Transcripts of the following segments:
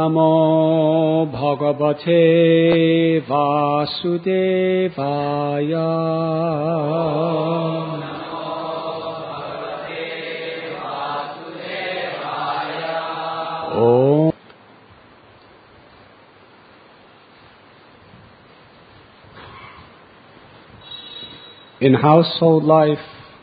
Namo Bhagavate Vasudevaya. Om. In household life,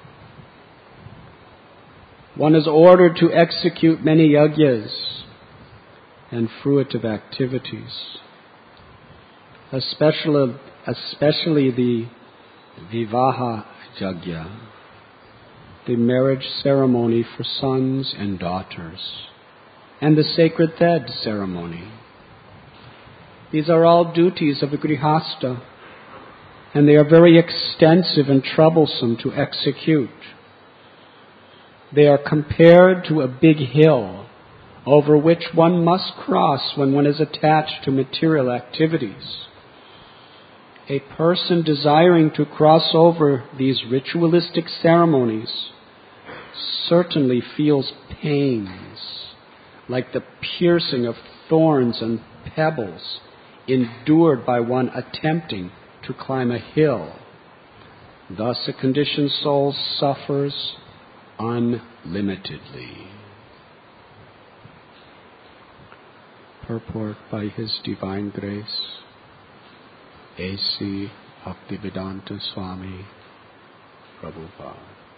one is ordered to execute many yajnas and fruitive activities, especially the Vivaha Yajna, the marriage ceremony for sons and daughters, and the sacred Thed ceremony. These are all duties of a Grihasta, and they are very extensive and troublesome to execute. They are compared to a big hill over which one must cross when one is attached to material activities. A person desiring to cross over these ritualistic ceremonies certainly feels pains, like the piercing of thorns and pebbles endured by one attempting to climb a hill. Thus a conditioned soul suffers unlimitedly. Purport by His Divine Grace, A.C. Bhaktivedanta Swami Prabhupada.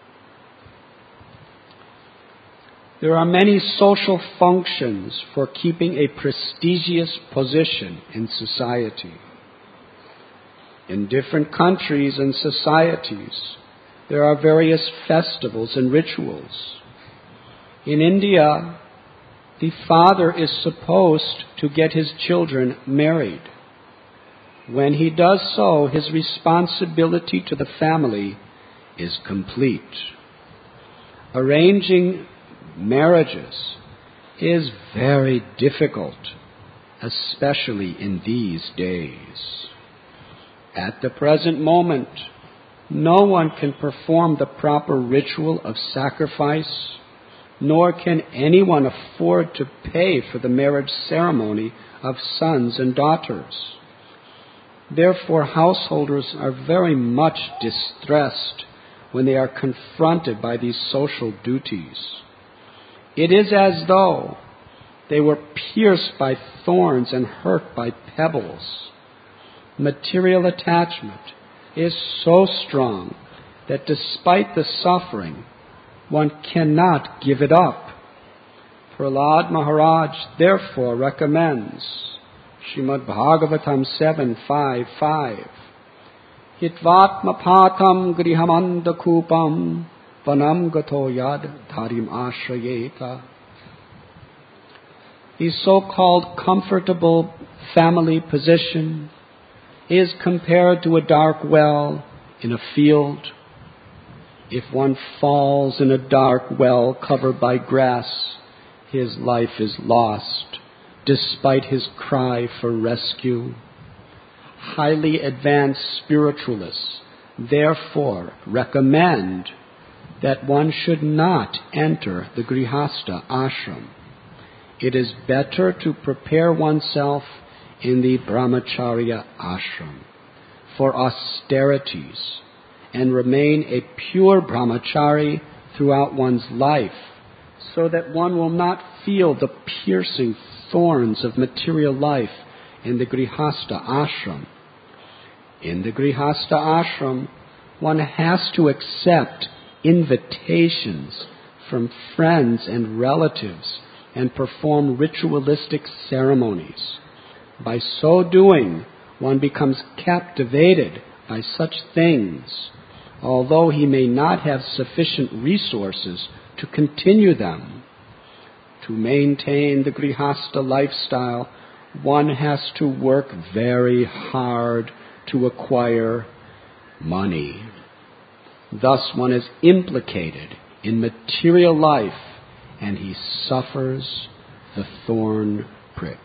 There are many social functions for keeping a prestigious position in society. In different countries and societies, there are various festivals and rituals. In India, the father is supposed to get his children married. When he does so, his responsibility to the family is complete. Arranging marriages is very difficult, especially in these days. At the present moment, no one can perform the proper ritual of sacrifice, nor can anyone afford to pay for the marriage ceremony of sons and daughters. Therefore, householders are very much distressed when they are confronted by these social duties. It is as though they were pierced by thorns and hurt by pebbles. Material attachment is so strong that despite the suffering, one cannot give it up. Prahlad Maharaj therefore recommends Srimad Bhagavatam 7.5.5 Hitvatma patam grihamanda kupam vanam gato yad dharim ashrayeta. The so-called comfortable family position is compared to a dark well in a field. If one falls in a dark well covered by grass, his life is lost, despite his cry for rescue. Highly advanced spiritualists therefore recommend that one should not enter the Grihasta ashram. It is better to prepare oneself in the Brahmacharya ashram for austerities and remain a pure brahmachari throughout one's life, so that one will not feel the piercing thorns of material life in the Grihasta ashram. In the Grihasta ashram, one has to accept invitations from friends and relatives and perform ritualistic ceremonies. By so doing, one becomes captivated by such things, although he may not have sufficient resources to continue them. To maintain the Grihasta lifestyle, one has to work very hard to acquire money. Thus one is implicated in material life, and he suffers the thorn pricks.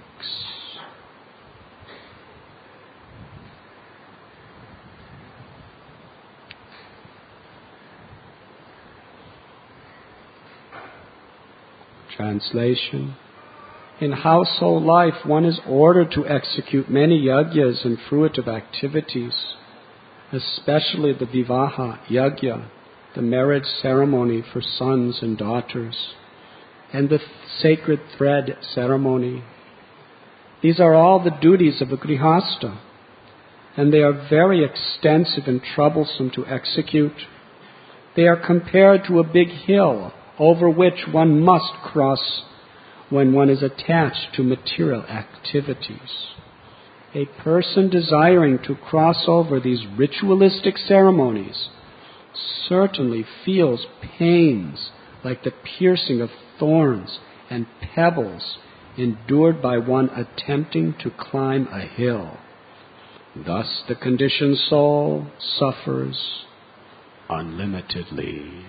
Translation. In household life, one is ordered to execute many yagyas and fruitive activities, especially the vivaha yagya, the marriage ceremony for sons and daughters, and the sacred thread ceremony. These are all the duties of a grihasta, and they are very extensive and troublesome to execute. They are compared to a big hill over which one must cross when one is attached to material activities. A person desiring to cross over these ritualistic ceremonies certainly feels pains like the piercing of thorns and pebbles endured by one attempting to climb a hill. Thus the conditioned soul suffers unlimitedly.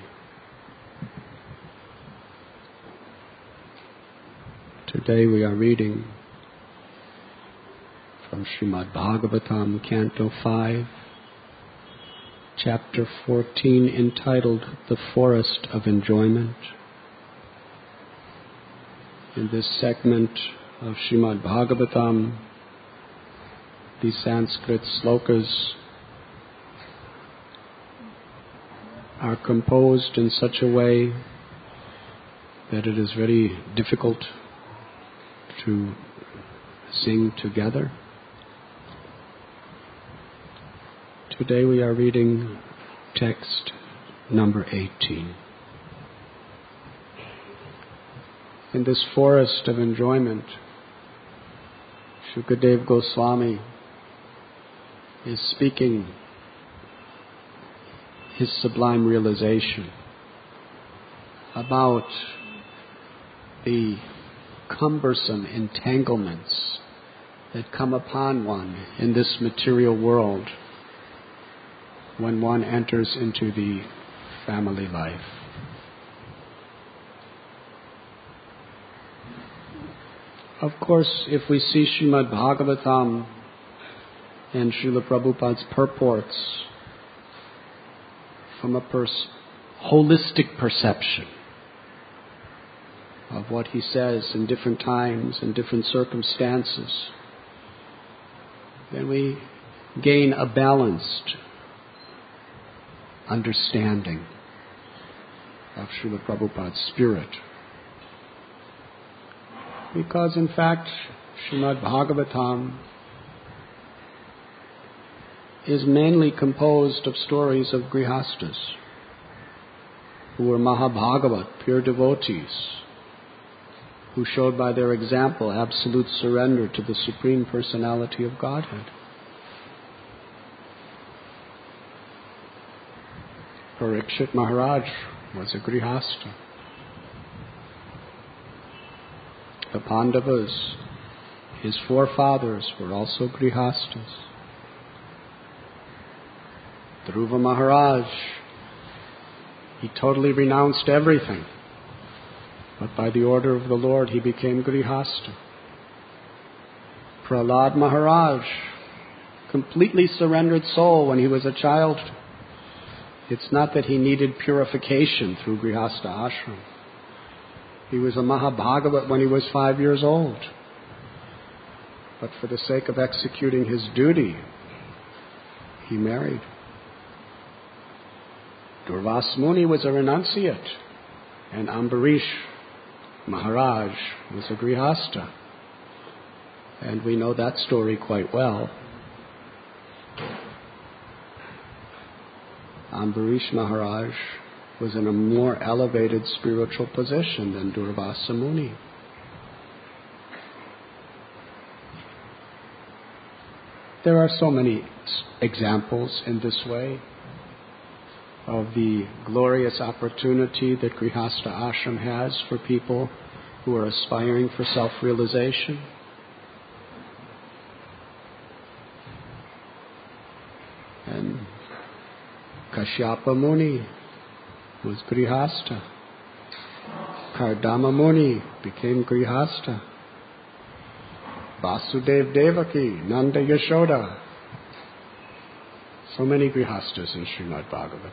Today we are reading from Srimad Bhagavatam, Canto 5, Chapter 14, entitled The Forest of Enjoyment. In this segment of Srimad Bhagavatam, the Sanskrit slokas are composed in such a way that it is very difficult to sing together. Today we are reading text number 18. In this forest of enjoyment, Shukadev Goswami is speaking his sublime realization about the cumbersome entanglements that come upon one in this material world when one enters into the family life. Of course, if we see Srimad Bhagavatam and Srila Prabhupada's purports from a holistic perception of what he says in different times and different circumstances, then we gain a balanced understanding of Srila Prabhupada's spirit. Because in fact, Srimad Bhagavatam is mainly composed of stories of grihastas who were Mahabhagavat, pure devotees, who showed by their example absolute surrender to the Supreme Personality of Godhead. Parikshit Maharaj was a grihasta. The Pandavas, his forefathers, were also grihastas. Dhruva Maharaj, he totally renounced everything, but by the order of the Lord he became grihasta. Prahlad Maharaj, completely surrendered soul when he was a child. It's not that he needed purification through grihasta ashram. He was a Mahabhagavat when he was 5 years old. But for the sake of executing his duty, he married. Durvas Muni was a renunciate, and Ambarish Maharaj was a grihasta. And we know that story quite well. Ambarish Maharaj was in a more elevated spiritual position than Durvasa Muni. There are so many examples in this way of the glorious opportunity that Grihastha Ashram has for people who are aspiring for self-realization. And Kashyapa Muni was Grihastha. Kardama Muni became Grihastha. Vasudev Devaki, Nanda Yashoda. So many Grihasthas in Srimad Bhagavatam.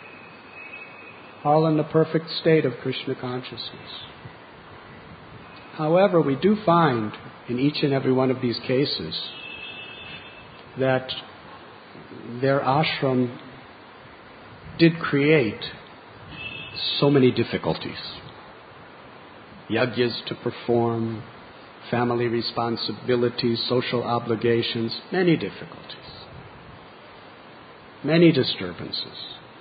All in the perfect state of Krishna consciousness. However, we do find in each and every one of these cases that their ashram did create so many difficulties. Yagyas to perform, family responsibilities, social obligations, many difficulties, many disturbances.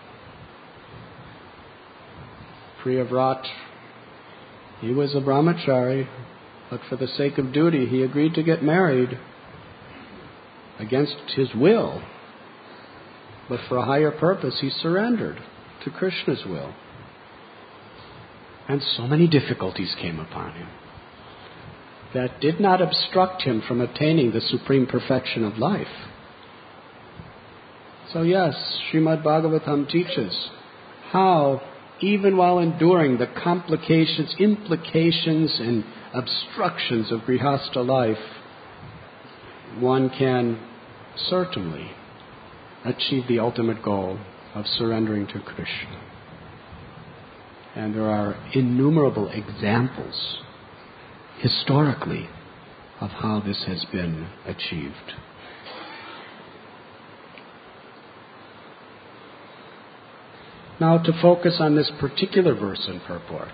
Priyavrat, he was a brahmachari, but for the sake of duty, he agreed to get married against his will. But for a higher purpose, he surrendered to Krishna's will. And so many difficulties came upon him that did not obstruct him from attaining the supreme perfection of life. So yes, Srimad Bhagavatam teaches how, even while enduring the complications, implications, and obstructions of Grihastha life, one can certainly achieve the ultimate goal of surrendering to Krishna. And there are innumerable examples historically of how this has been achieved. Now, to focus on this particular verse in purport,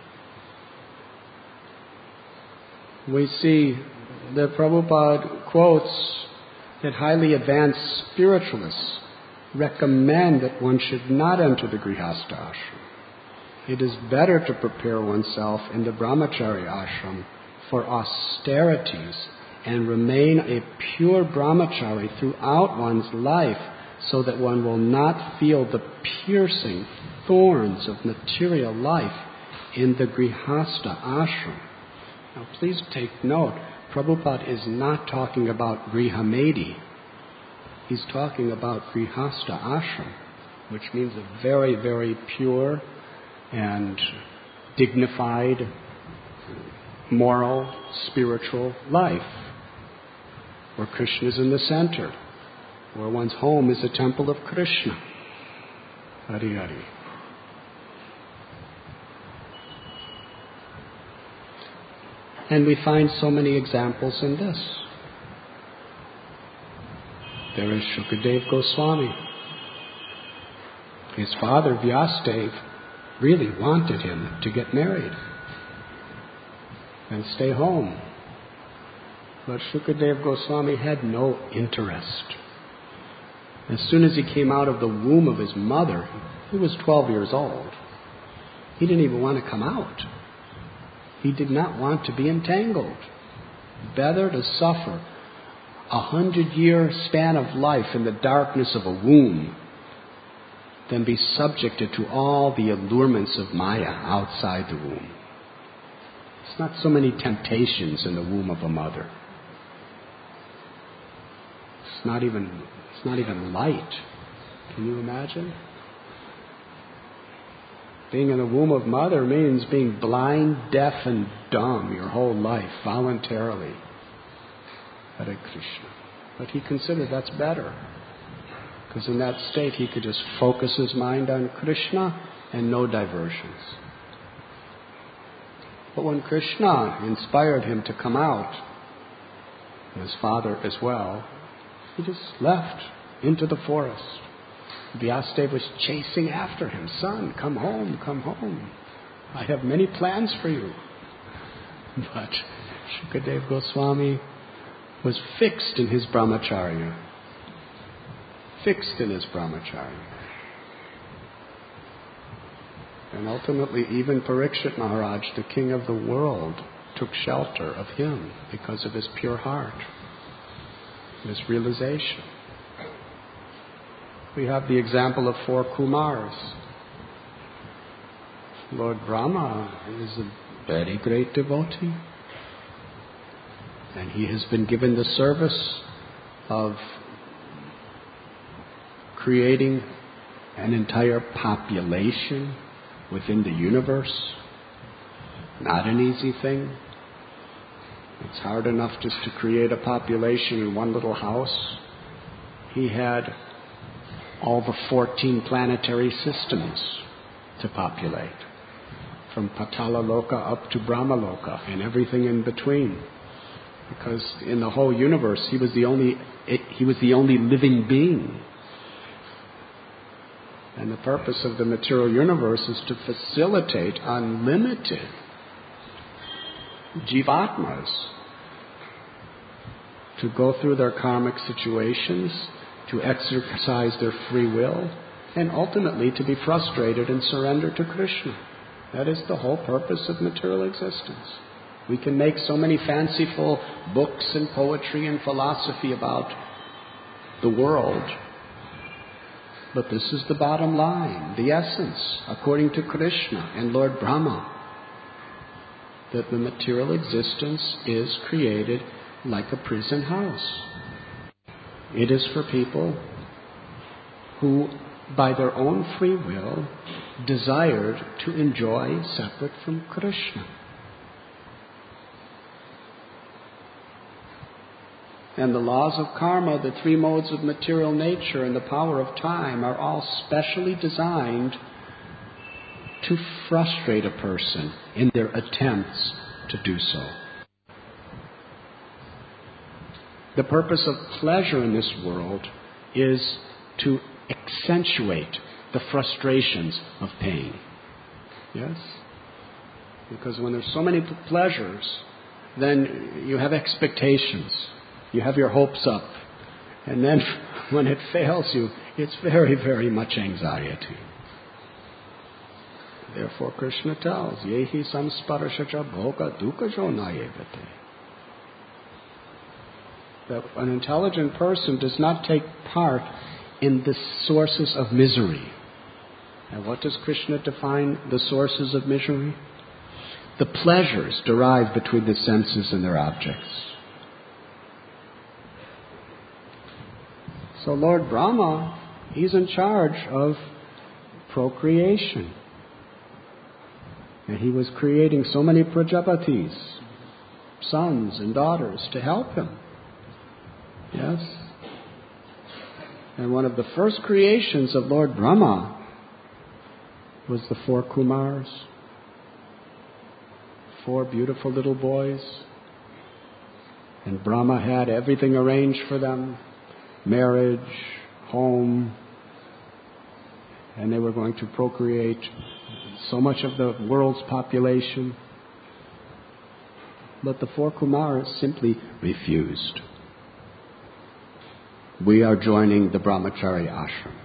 we see that Prabhupada quotes that highly advanced spiritualists recommend that one should not enter the Grihastha ashram. It is better to prepare oneself in the Brahmachari ashram for austerities and remain a pure Brahmachari throughout one's life so that one will not feel the piercing thorns of material life in the Grihastha ashram. Now please take note, Prabhupada is not talking about Grihamedi. He's talking about Grihastha ashram, which means a very, very pure and dignified, moral, spiritual life, where Krishna is in the center, where one's home is a temple of Krishna. Hari Hari. And we find so many examples in this. There is Shukadev Goswami. His father, Vyasadeva, really wanted him to get married and stay home. But Shukadev Goswami had no interest. As soon as he came out of the womb of his mother, he was 12 years old. He didn't even want to come out. He did not want to be entangled. Better to suffer 100-year span of life in the darkness of a womb than be subjected to all the allurements of Maya outside the womb. It's not so many temptations in the womb of a mother. It's not even light. Can you imagine? Being in the womb of mother means being blind, deaf, and dumb your whole life, voluntarily. Hare Krishna. But he considered that's better, because in that state he could just focus his mind on Krishna and no diversions. But when Krishna inspired him to come out, and his father as well, he just left into the forest. Vyasadeva was chasing after him. Son, come home, come home. I have many plans for you. But Shukadev Goswami was fixed in his brahmacharya. Fixed in his brahmacharya. And ultimately, even Parikshit Maharaj, the king of the world, took shelter of him because of his pure heart, his realization. We have the example of 4 Kumars. Lord Brahma is a very great devotee, and he has been given the service of creating an entire population within the universe. Not an easy thing. It's hard enough just to create a population in one little house. He had all the 14 planetary systems to populate. from Patala Loka up to Brahma Loka and everything in between. Because in the whole universe, he was the only living being. And the purpose of the material universe is to facilitate unlimited jivatmas to go through their karmic situations, to exercise their free will, and ultimately to be frustrated and surrender to Krishna. That is the whole purpose of material existence. We can make so many fanciful books and poetry and philosophy about the world, but this is the bottom line, the essence, according to Krishna and Lord Brahma, that the material existence is created like a prison house. It is for people who, by their own free will, desired to enjoy separate from Krishna. And the laws of karma, the three modes of material nature, and the power of time are all specially designed to frustrate a person in their attempts to do so. The purpose of pleasure in this world is to accentuate the frustrations of pain. Yes? Because when there's so many pleasures, then you have expectations. You have your hopes up. And then when it fails you, it's very, very much anxiety. Therefore Krishna tells, Yehi samsparashacha bhoga dukkhajo nayevate. That an intelligent person does not take part in the sources of misery. And what does Krishna define the sources of misery? The pleasures derived between the senses and their objects. So Lord Brahma, he's in charge of procreation. And he was creating so many Prajapatis, sons and daughters, to help him. Yes? And one of the first creations of Lord Brahma was the 4 Kumars. 4 beautiful little boys. And Brahma had everything arranged for them. Marriage, home. And they were going to procreate so much of the world's population. But the 4 Kumars simply refused. We are joining the Brahmachari ashram.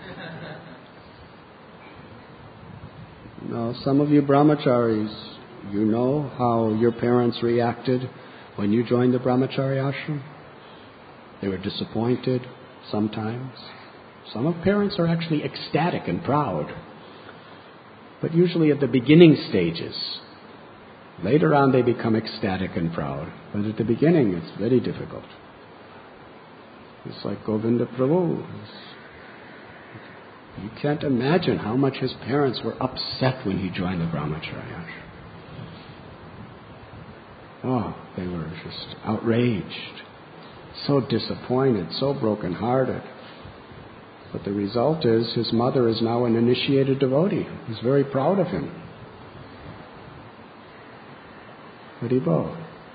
Now, some of you Brahmacharis, you know how your parents reacted when you joined the Brahmachari ashram. They were disappointed sometimes. Some of parents are actually ecstatic and proud. But usually at the beginning stages. Later on they become ecstatic and proud. But at the beginning it's very difficult. It's like Govinda Prabhu. You can't imagine how much his parents were upset when he joined the Brahmachari ashram. Oh, they were just outraged. So disappointed, so broken-hearted. But the result is his mother is now an initiated devotee. He's very proud of him. Haribol.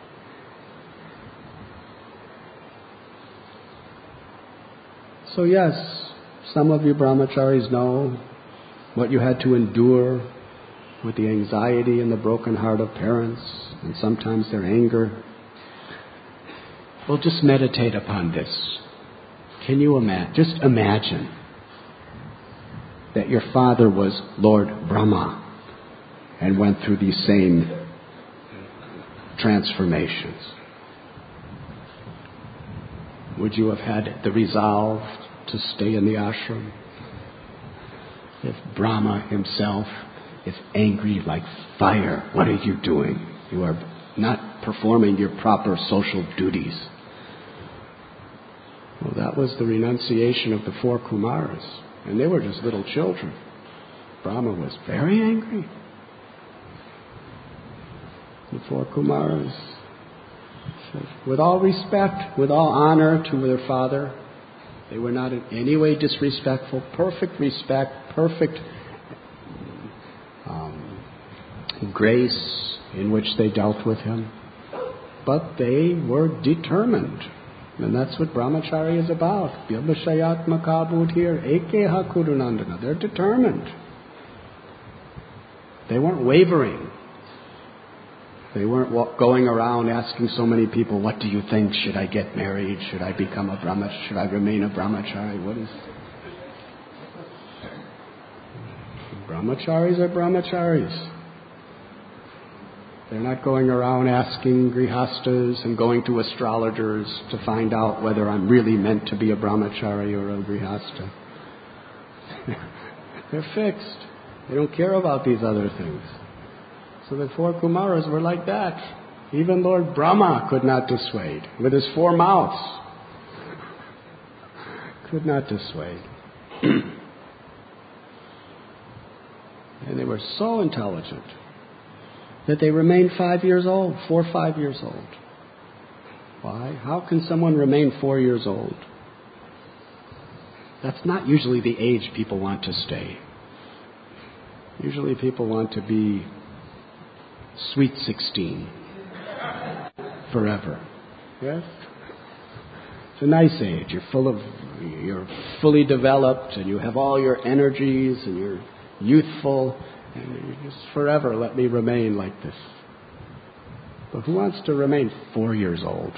So yes, some of you Brahmacharis know what you had to endure with the anxiety and the broken heart of parents, and sometimes their anger. Well, just meditate upon this. Can you just imagine that your father was Lord Brahma and went through these same transformations? Would you have had the resolve to stay in the ashram? If Brahma himself is angry like fire, what are you doing? You are not performing your proper social duties. Well, that was the renunciation of the 4 Kumars. And they were just little children. Brahma was very angry. The 4 Kumars said, with all respect, with all honor to their father, they were not in any way disrespectful, perfect respect, perfect grace in which they dealt with him. But they were determined. And that's what brahmacharya is about. Vyabhashayatmaka buddhir ekeha kurunandana. They're determined. They weren't wavering. They weren't going around asking so many people, what do you think? Should I get married? Should I become a brahmachari? Should I remain a brahmachari? What is... Brahmacharis are brahmacharis. They're not going around asking grihastas and going to astrologers to find out whether I'm really meant to be a brahmachari or a grihasta. They're fixed. They don't care about these other things. So the 4 Kumaras were like that. Even Lord Brahma could not dissuade. With his 4 mouths. Could not dissuade. And they were so intelligent that they remained 5 years old, 4 or 5 years old. Why? How can someone remain 4 years old? That's not usually the age people want to stay. Usually people want to be sweet 16 forever. Yes? It's a nice age. You're fully developed and you have all your energies and you're youthful. And you just forever let me remain like this. But who wants to remain 4 years old?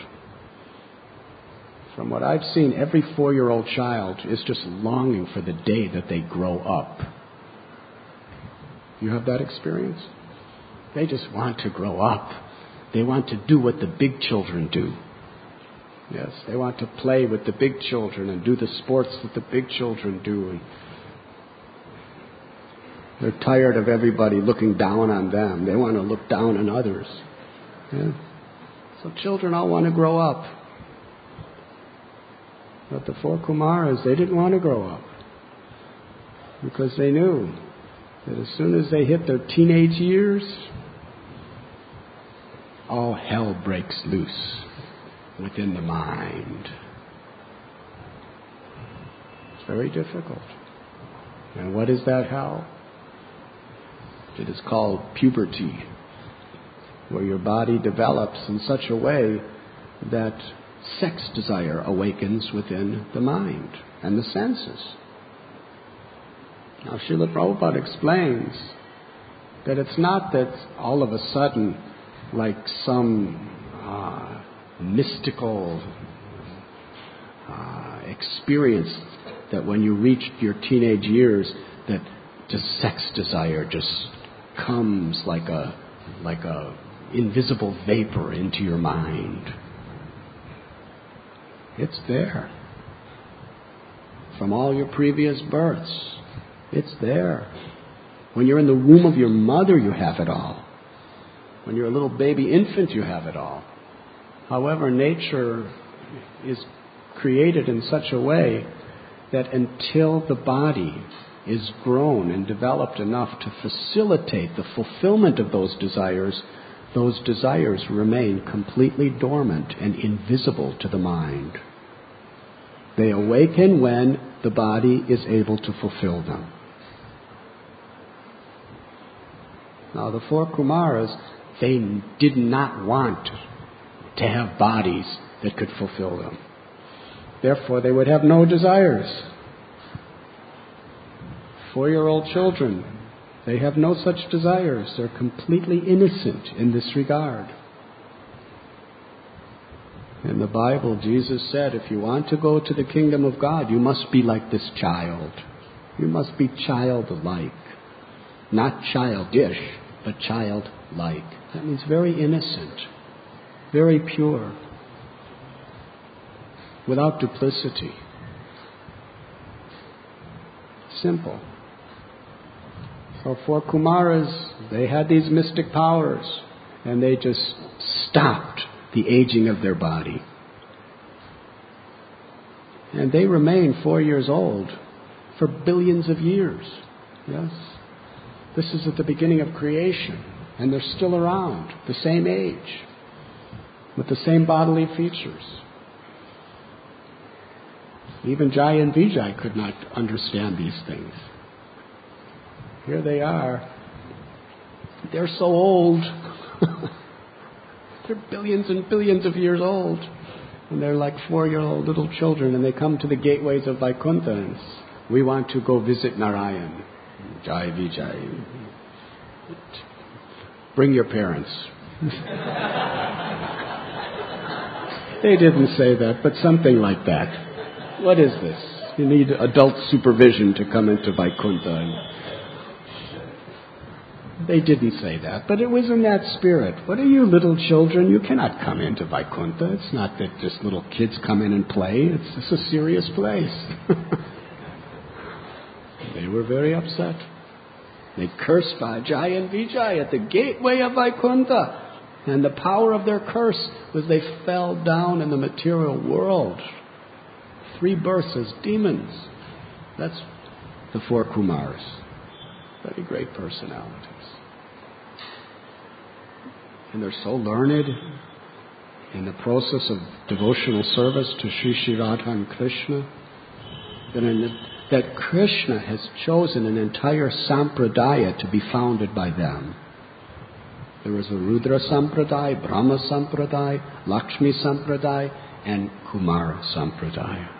From what I've seen, every 4-year-old child is just longing for the day that they grow up. You have that experience? They just want to grow up. They want to do what the big children do. Yes, they want to play with the big children and do the sports that the big children do. And they're tired of everybody looking down on them. They want to look down on others. Yeah? So children all want to grow up. But the 4 Kumaras, they didn't want to grow up. Because they knew that as soon as they hit their teenage years, all hell breaks loose within the mind. It's very difficult. And what is that hell? It is called puberty, where your body develops in such a way that sex desire awakens within the mind and the senses. Now, Srila Prabhupada explains that it's not that all of a sudden, like some mystical experience, that when you reach your teenage years, that just sex desire just comes like a invisible vapor into your mind. It's there. From all your previous births, it's there. When you're in the womb of your mother, you have it all. When you're a little baby infant, you have it all. However, nature is created in such a way that until the body is grown and developed enough to facilitate the fulfillment of those desires remain completely dormant and invisible to the mind. They awaken when the body is able to fulfill them. Now, the 4 Kumaras, they did not want to have bodies that could fulfill them. Therefore, they would have no desires. 4-year-old children, they have no such desires. They're completely innocent in this regard. In the Bible, Jesus said, if you want to go to the kingdom of God, you must be like this child. You must be childlike. Not childish, but childlike. That means very innocent, very pure, without duplicity. Simple. So 4 Kumaras, they had these mystic powers, and they just stopped the aging of their body. And they remain 4 years old for billions of years. Yes? This is at the beginning of creation, and they're still around, the same age, with the same bodily features. Even Jai and Vijay could not understand these things. Here they are, They're so old. They're billions and billions of years old. And they're like 4-year-old little children, and they come to the gateways of Vaikuntha and we want to go visit Narayan. Jai Vijay. Bring your parents. They didn't say that, but something like that. What is this? You need adult supervision to come into Vaikuntha. They didn't say that, but it was in that spirit. What are you, little children? You cannot come into Vaikuntha. It's not that just little kids come in and play. It's a serious place. They were very upset. They cursed Vijay and Vijay at the gateway of Vaikuntha. And the power of their curse was they fell down in the material world. 3 births as demons. That's the 4 Kumars. Very great personalities. And they're so learned in the process of devotional service to Sri Radha and Krishna that Krishna has chosen an entire sampradaya to be founded by them. There was a Rudra Sampradaya, Brahma Sampradaya, Lakshmi Sampradaya, and Kumara Sampradaya.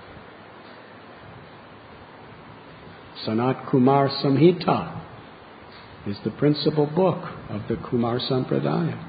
Sanat Kumar Samhita is the principal book of the Kumar Sampradaya.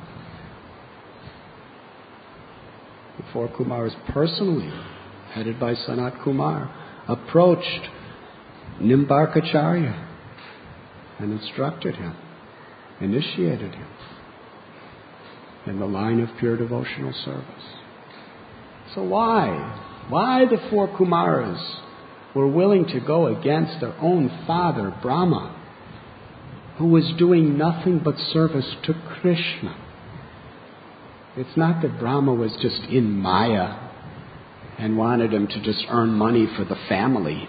The 4 Kumars personally, headed by Sanat Kumar, approached Nimbarkacharya and instructed him, initiated him in the line of pure devotional service. So why the 4 Kumars were willing to go against their own father, Brahma, who was doing nothing but service to Krishna? It's not that Brahma was just in Maya and wanted him to just earn money for the family.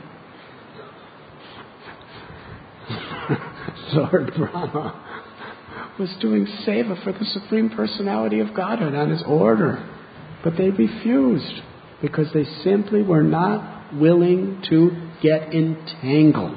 Lord Brahma was doing seva for the Supreme Personality of Godhead on his order. But they refused because they simply were not willing to get entangled.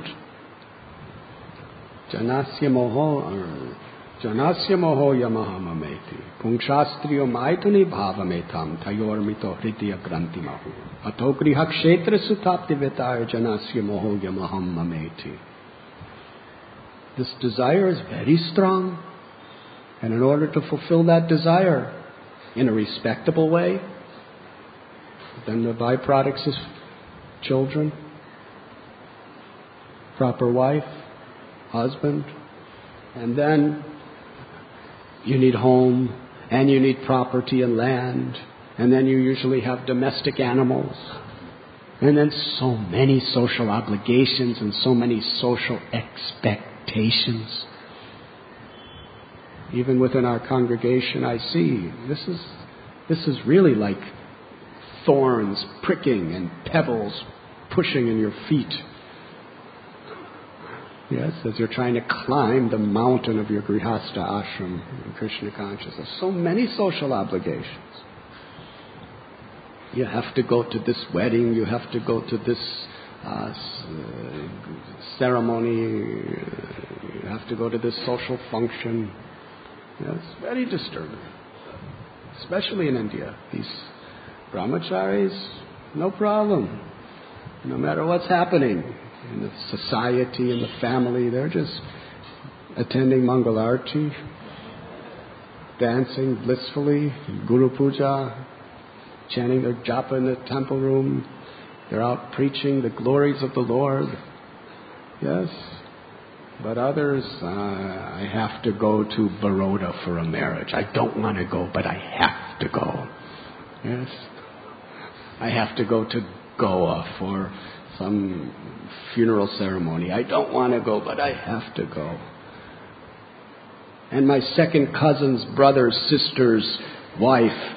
Janasya moho yamahamameti pungsastriyo maituni bhavametam tayormito hridya grantimahu atogriha kshetra sutapti vetaya janasya moho yamahamameti. This desire is very strong, and in order to fulfill that desire in a respectable way, then the byproducts is children, proper wife, husband, and then you need home, and you need property and land, and then you usually have domestic animals, and then so many social obligations and so many social expectations. Even within our congregation, I see this is really like thorns pricking and pebbles pushing in your feet. Yes, as you're trying to climb the mountain of your Grihastha ashram in Krishna consciousness. So many social obligations. You have to go to this wedding, you have to go to this ceremony, you have to go to this social function. Yes, very disturbing. Especially in India. These brahmacharis, no problem. No matter what's happening in the society and the family, they're just attending Mangalarti, dancing blissfully, Guru Puja, chanting their japa in the temple room. They're out preaching the glories of the Lord. Yes. But others, I have to go to Baroda for a marriage. I don't want to go, but I have to go. Yes. I have to go to Goa for some funeral ceremony. I don't want to go, but I have to go. And my second cousin's brother's sister's wife,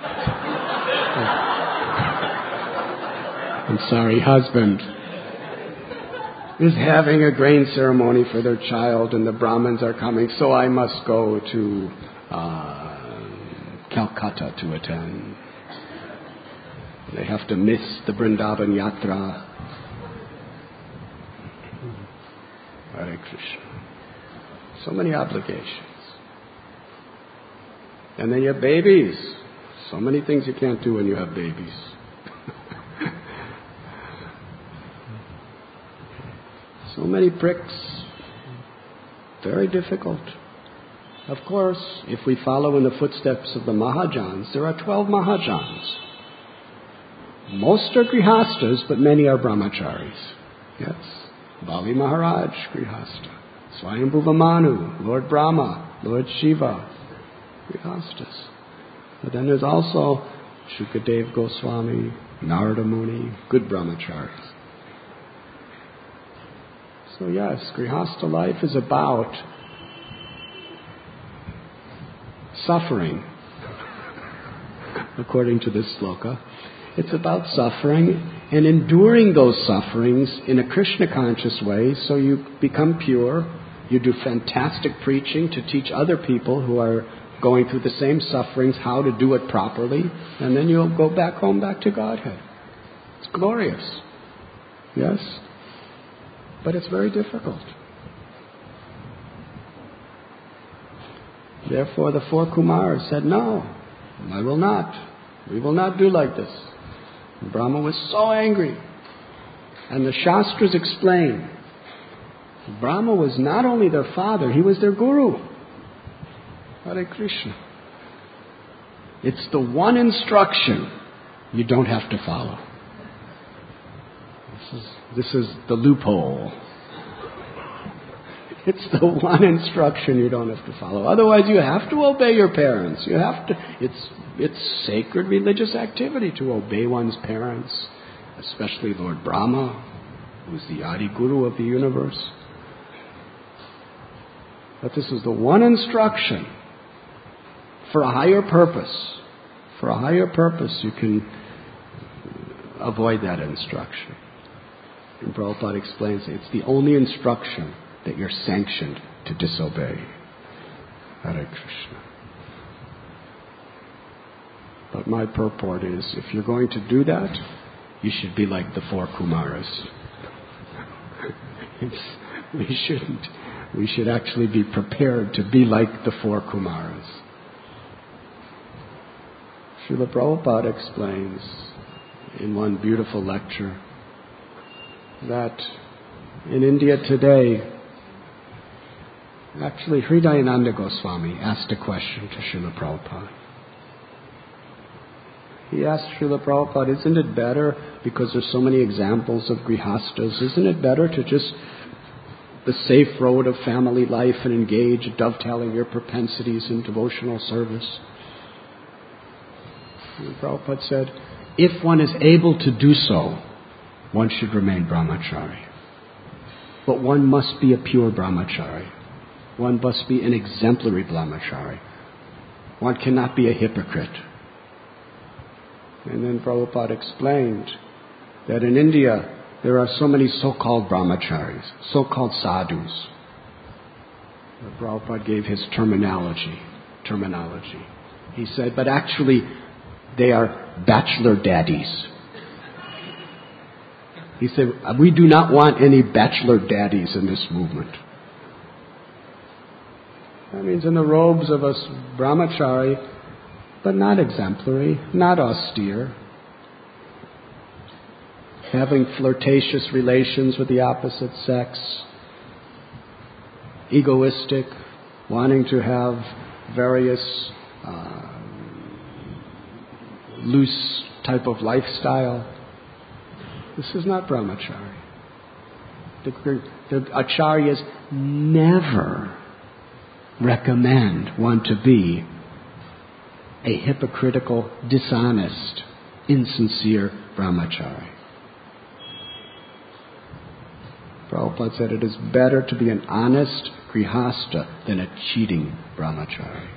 husband, is having a grain ceremony for their child, and the Brahmins are coming, so I must go to Calcutta to attend. They have to miss the Vrindavan Yatra. Hare Krishna. So many obligations. And then you have babies. So many things you can't do when you have babies. So many pricks. Very difficult. Of course, if we follow in the footsteps of the Mahajans, there are 12 Mahajans. Most are Grihastas, but many are Brahmacharis. Yes. Bali Maharaj, Grihasta. Swayambhuva Manu, Lord Brahma, Lord Shiva, Grihastas. But then there's also Shukadev Goswami, Narada Muni, good Brahmacharis. So yes, Grihasta life is about suffering, according to this sloka. It's about suffering and enduring those sufferings in a Krishna conscious way so you become pure. You do fantastic preaching to teach other people who are going through the same sufferings how to do it properly, and then you'll go back home, back to Godhead. It's glorious. Yes? But it's very difficult. Therefore the 4 Kumars said, no, I will not. We will not do like this. And Brahma was so angry. And the Shastras explain, Brahma was not only their father, he was their guru. Hare Krishna. It's the one instruction you don't have to follow. This is the loophole. It's the one instruction you don't have to follow. Otherwise, you have to obey your parents. You have to. It's sacred religious activity to obey one's parents, especially Lord Brahma, who's the Adi Guru of the universe. But this is the one instruction for a higher purpose. For a higher purpose, you can avoid that instruction. And Prabhupada explains it's the only instruction that you're sanctioned to disobey. Hare Krishna. But my purport is, if you're going to do that, you should be like the 4 Kumaras. We should actually be prepared to be like the 4 Kumaras. Srila Prabhupada explains in one beautiful lecture that in India today, actually Hridayananda Goswami asked a question to Srila Prabhupada. He asked Srila Prabhupada, isn't it better, because there's so many examples of grihastas, isn't it better to just the safe road of family life and engage, dovetailing your propensities in devotional service? And Prabhupada said, if one is able to do so, one should remain brahmachari. But one must be a pure brahmachari. One must be an exemplary brahmachari. One cannot be a hypocrite. And then Prabhupada explained that in India there are so many so-called brahmacharis, so-called sadhus. And Prabhupada gave his terminology. He said, but actually they are bachelor daddies. He said, we do not want any bachelor daddies in this movement. That means in the robes of a brahmachari, but not exemplary, not austere, having flirtatious relations with the opposite sex, egoistic, wanting to have various loose type of lifestyle. This is not brahmachari. The acharyas never recommend one to be a hypocritical, dishonest, insincere brahmachari. Prabhupada said it is better to be an honest grihasta than a cheating brahmachari.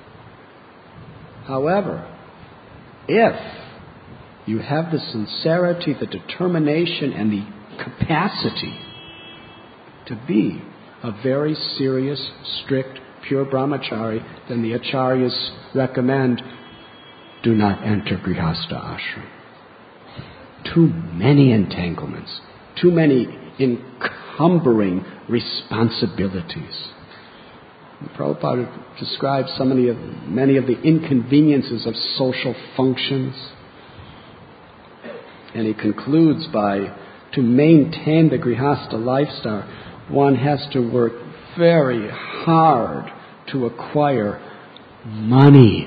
However, if you have the sincerity, the determination, and the capacity to be a very serious, strict, pure brahmachari, then the acharyas recommend do not enter grihasta ashram. Too many entanglements, too many encumbering responsibilities. Prabhupada describes many of the inconveniences of social functions. And he concludes to maintain the Grihastha lifestyle, one has to work very hard to acquire money.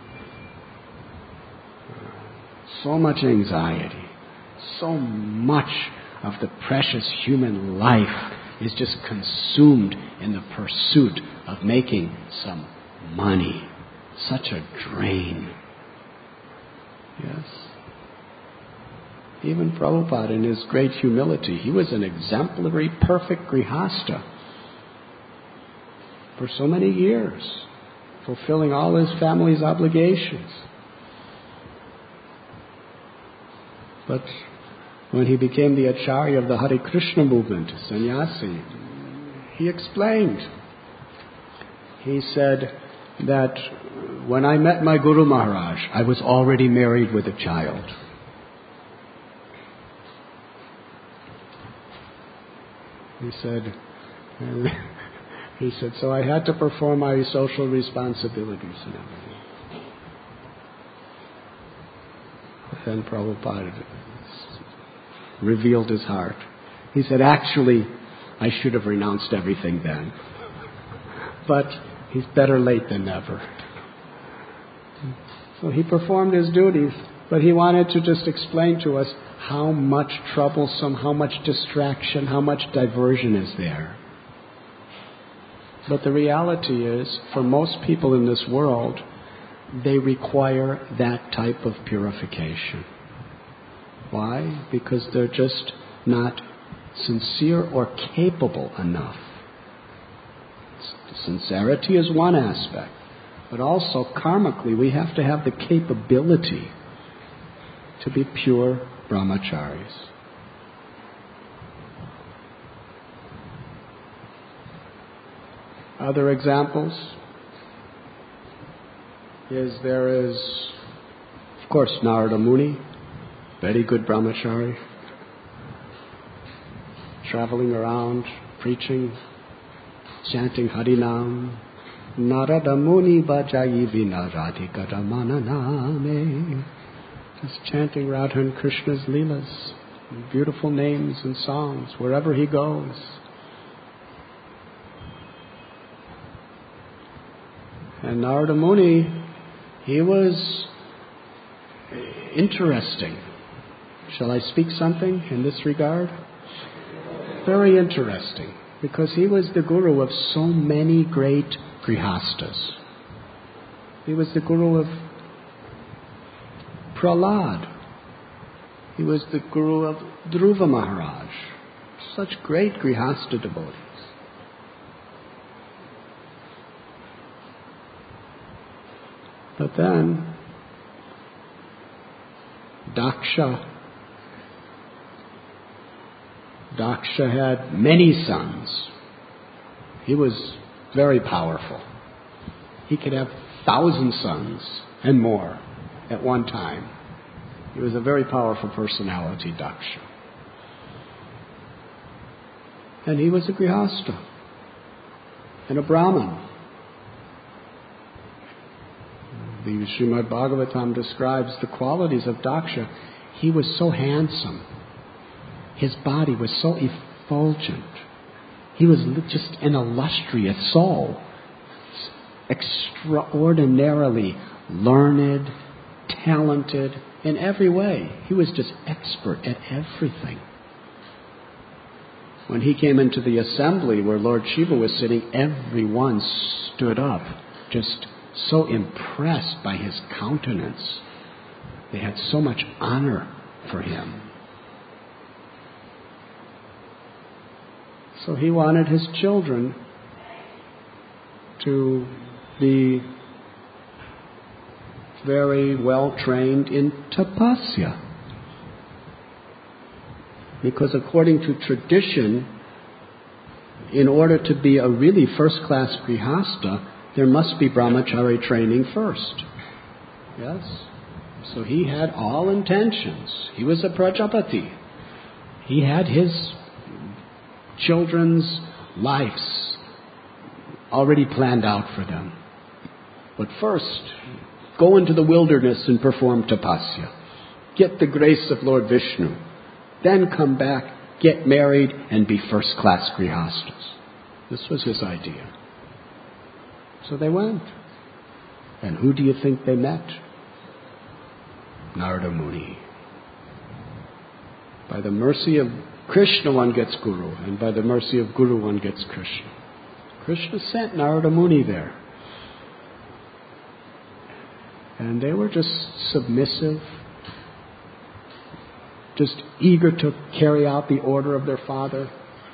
So much anxiety, so much of the precious human life is just consumed in the pursuit of making some money. Such a drain. Yes. Even Prabhupada, in his great humility, he was an exemplary, perfect Grihastha for so many years, fulfilling all his family's obligations. But when he became the Acharya of the Hare Krishna movement, sannyasi, he explained. He said that when I met my Guru Maharaj, I was already married with a child. He said, so I had to perform my social responsibilities and everything. But then Prabhupada revealed his heart. He said, actually, I should have renounced everything then. But he's better late than never. So he performed his duties, but he wanted to just explain to us how much troublesome, how much distraction, how much diversion is there. But the reality is, for most people in this world, they require that type of purification. Why? Because they're just not sincere or capable enough. Sincerity is one aspect, but also karmically we have to have the capability to be pure brahmacharis. Other examples there is, of course, Narada Muni, very good brahmachari, traveling around, preaching, chanting Harinam. Narada Muni Bajayi Vina Radhika Ramana Name. Just chanting Radha and Krishna's Leelas, beautiful names and songs wherever he goes. And Narada Muni, he was interesting. Shall I speak something in this regard? Very interesting, because he was the guru of so many great grihastas. He was the guru of Prahlad. He was the guru of Dhruva Maharaj. Such great grihasta devotees. But then, Daksha had many sons. He was very powerful. He could have 1,000 sons and more at one time. He was a very powerful personality, Daksha. And he was a grihasta and a Brahmin. The Srimad Bhagavatam describes the qualities of Daksha. He was so handsome. His body was so effulgent. He was just an illustrious soul. Extraordinarily learned, talented in every way. He was just expert at everything. When he came into the assembly where Lord Shiva was sitting, everyone stood up, just so impressed by his countenance. They had so much honor for him. So he wanted his children to be very well trained in tapasya. Because according to tradition, in order to be a really first-class grihasta, there must be brahmachari training first. Yes? So he had all intentions. He was a Prajapati. He had his children's lives already planned out for them. But first, go into the wilderness and perform tapasya. Get the grace of Lord Vishnu. Then come back, get married, and be first-class grihastas. This was his idea. So they went. And who do you think they met? Narada Muni. By the mercy of Krishna one gets Guru, and by the mercy of Guru one gets Krishna. Krishna sent Narada Muni there. And they were just submissive, just eager to carry out the order of their father.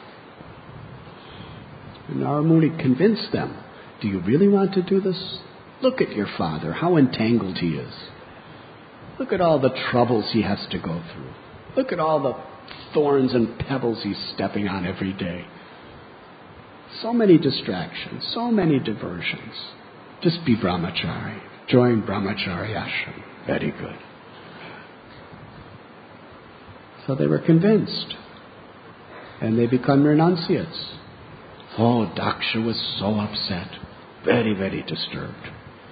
And Narada Muni convinced them, do you really want to do this? Look at your father, how entangled he is. Look at all the troubles he has to go through. Look at all the thorns and pebbles he's stepping on every day. So many distractions, so many diversions. Just be brahmachari. Join brahmachari ashram. Very good. So they were convinced. And they become renunciates. Oh, Daksha was so upset. Very, very disturbed.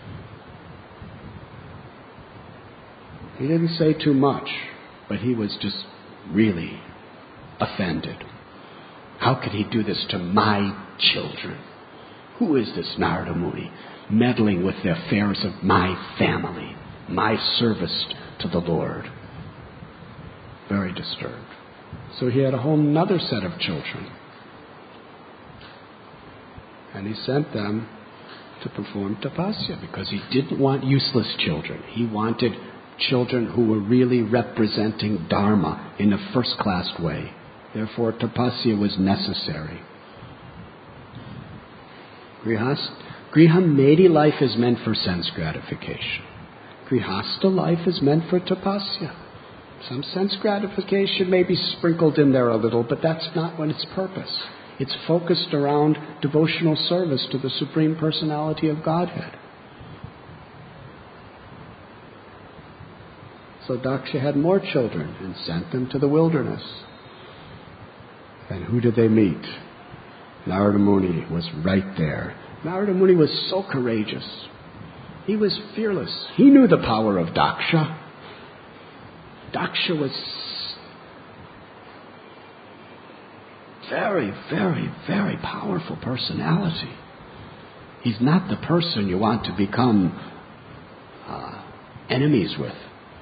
He didn't say too much, but he was just really offended. How could he do this to my children? Who is this Narada Muni meddling with the affairs of my family, my service to the Lord? Very disturbed. So he had a whole other set of children. And he sent them to perform tapasya because he didn't want useless children. He wanted children who were really representing Dharma in a first-class way. Therefore, tapasya was necessary. Grihamedi life is meant for sense gratification. Grihasta life is meant for tapasya. Some sense gratification may be sprinkled in there a little, but that's not what its purpose. It's focused around devotional service to the Supreme Personality of Godhead. So Daksha had more children and sent them to the wilderness. And who did they meet? Narada Muni was right there. Narada Muni was so courageous. He was fearless. He knew the power of Daksha. Daksha was very, very, very powerful personality. He's not the person you want to become enemies with.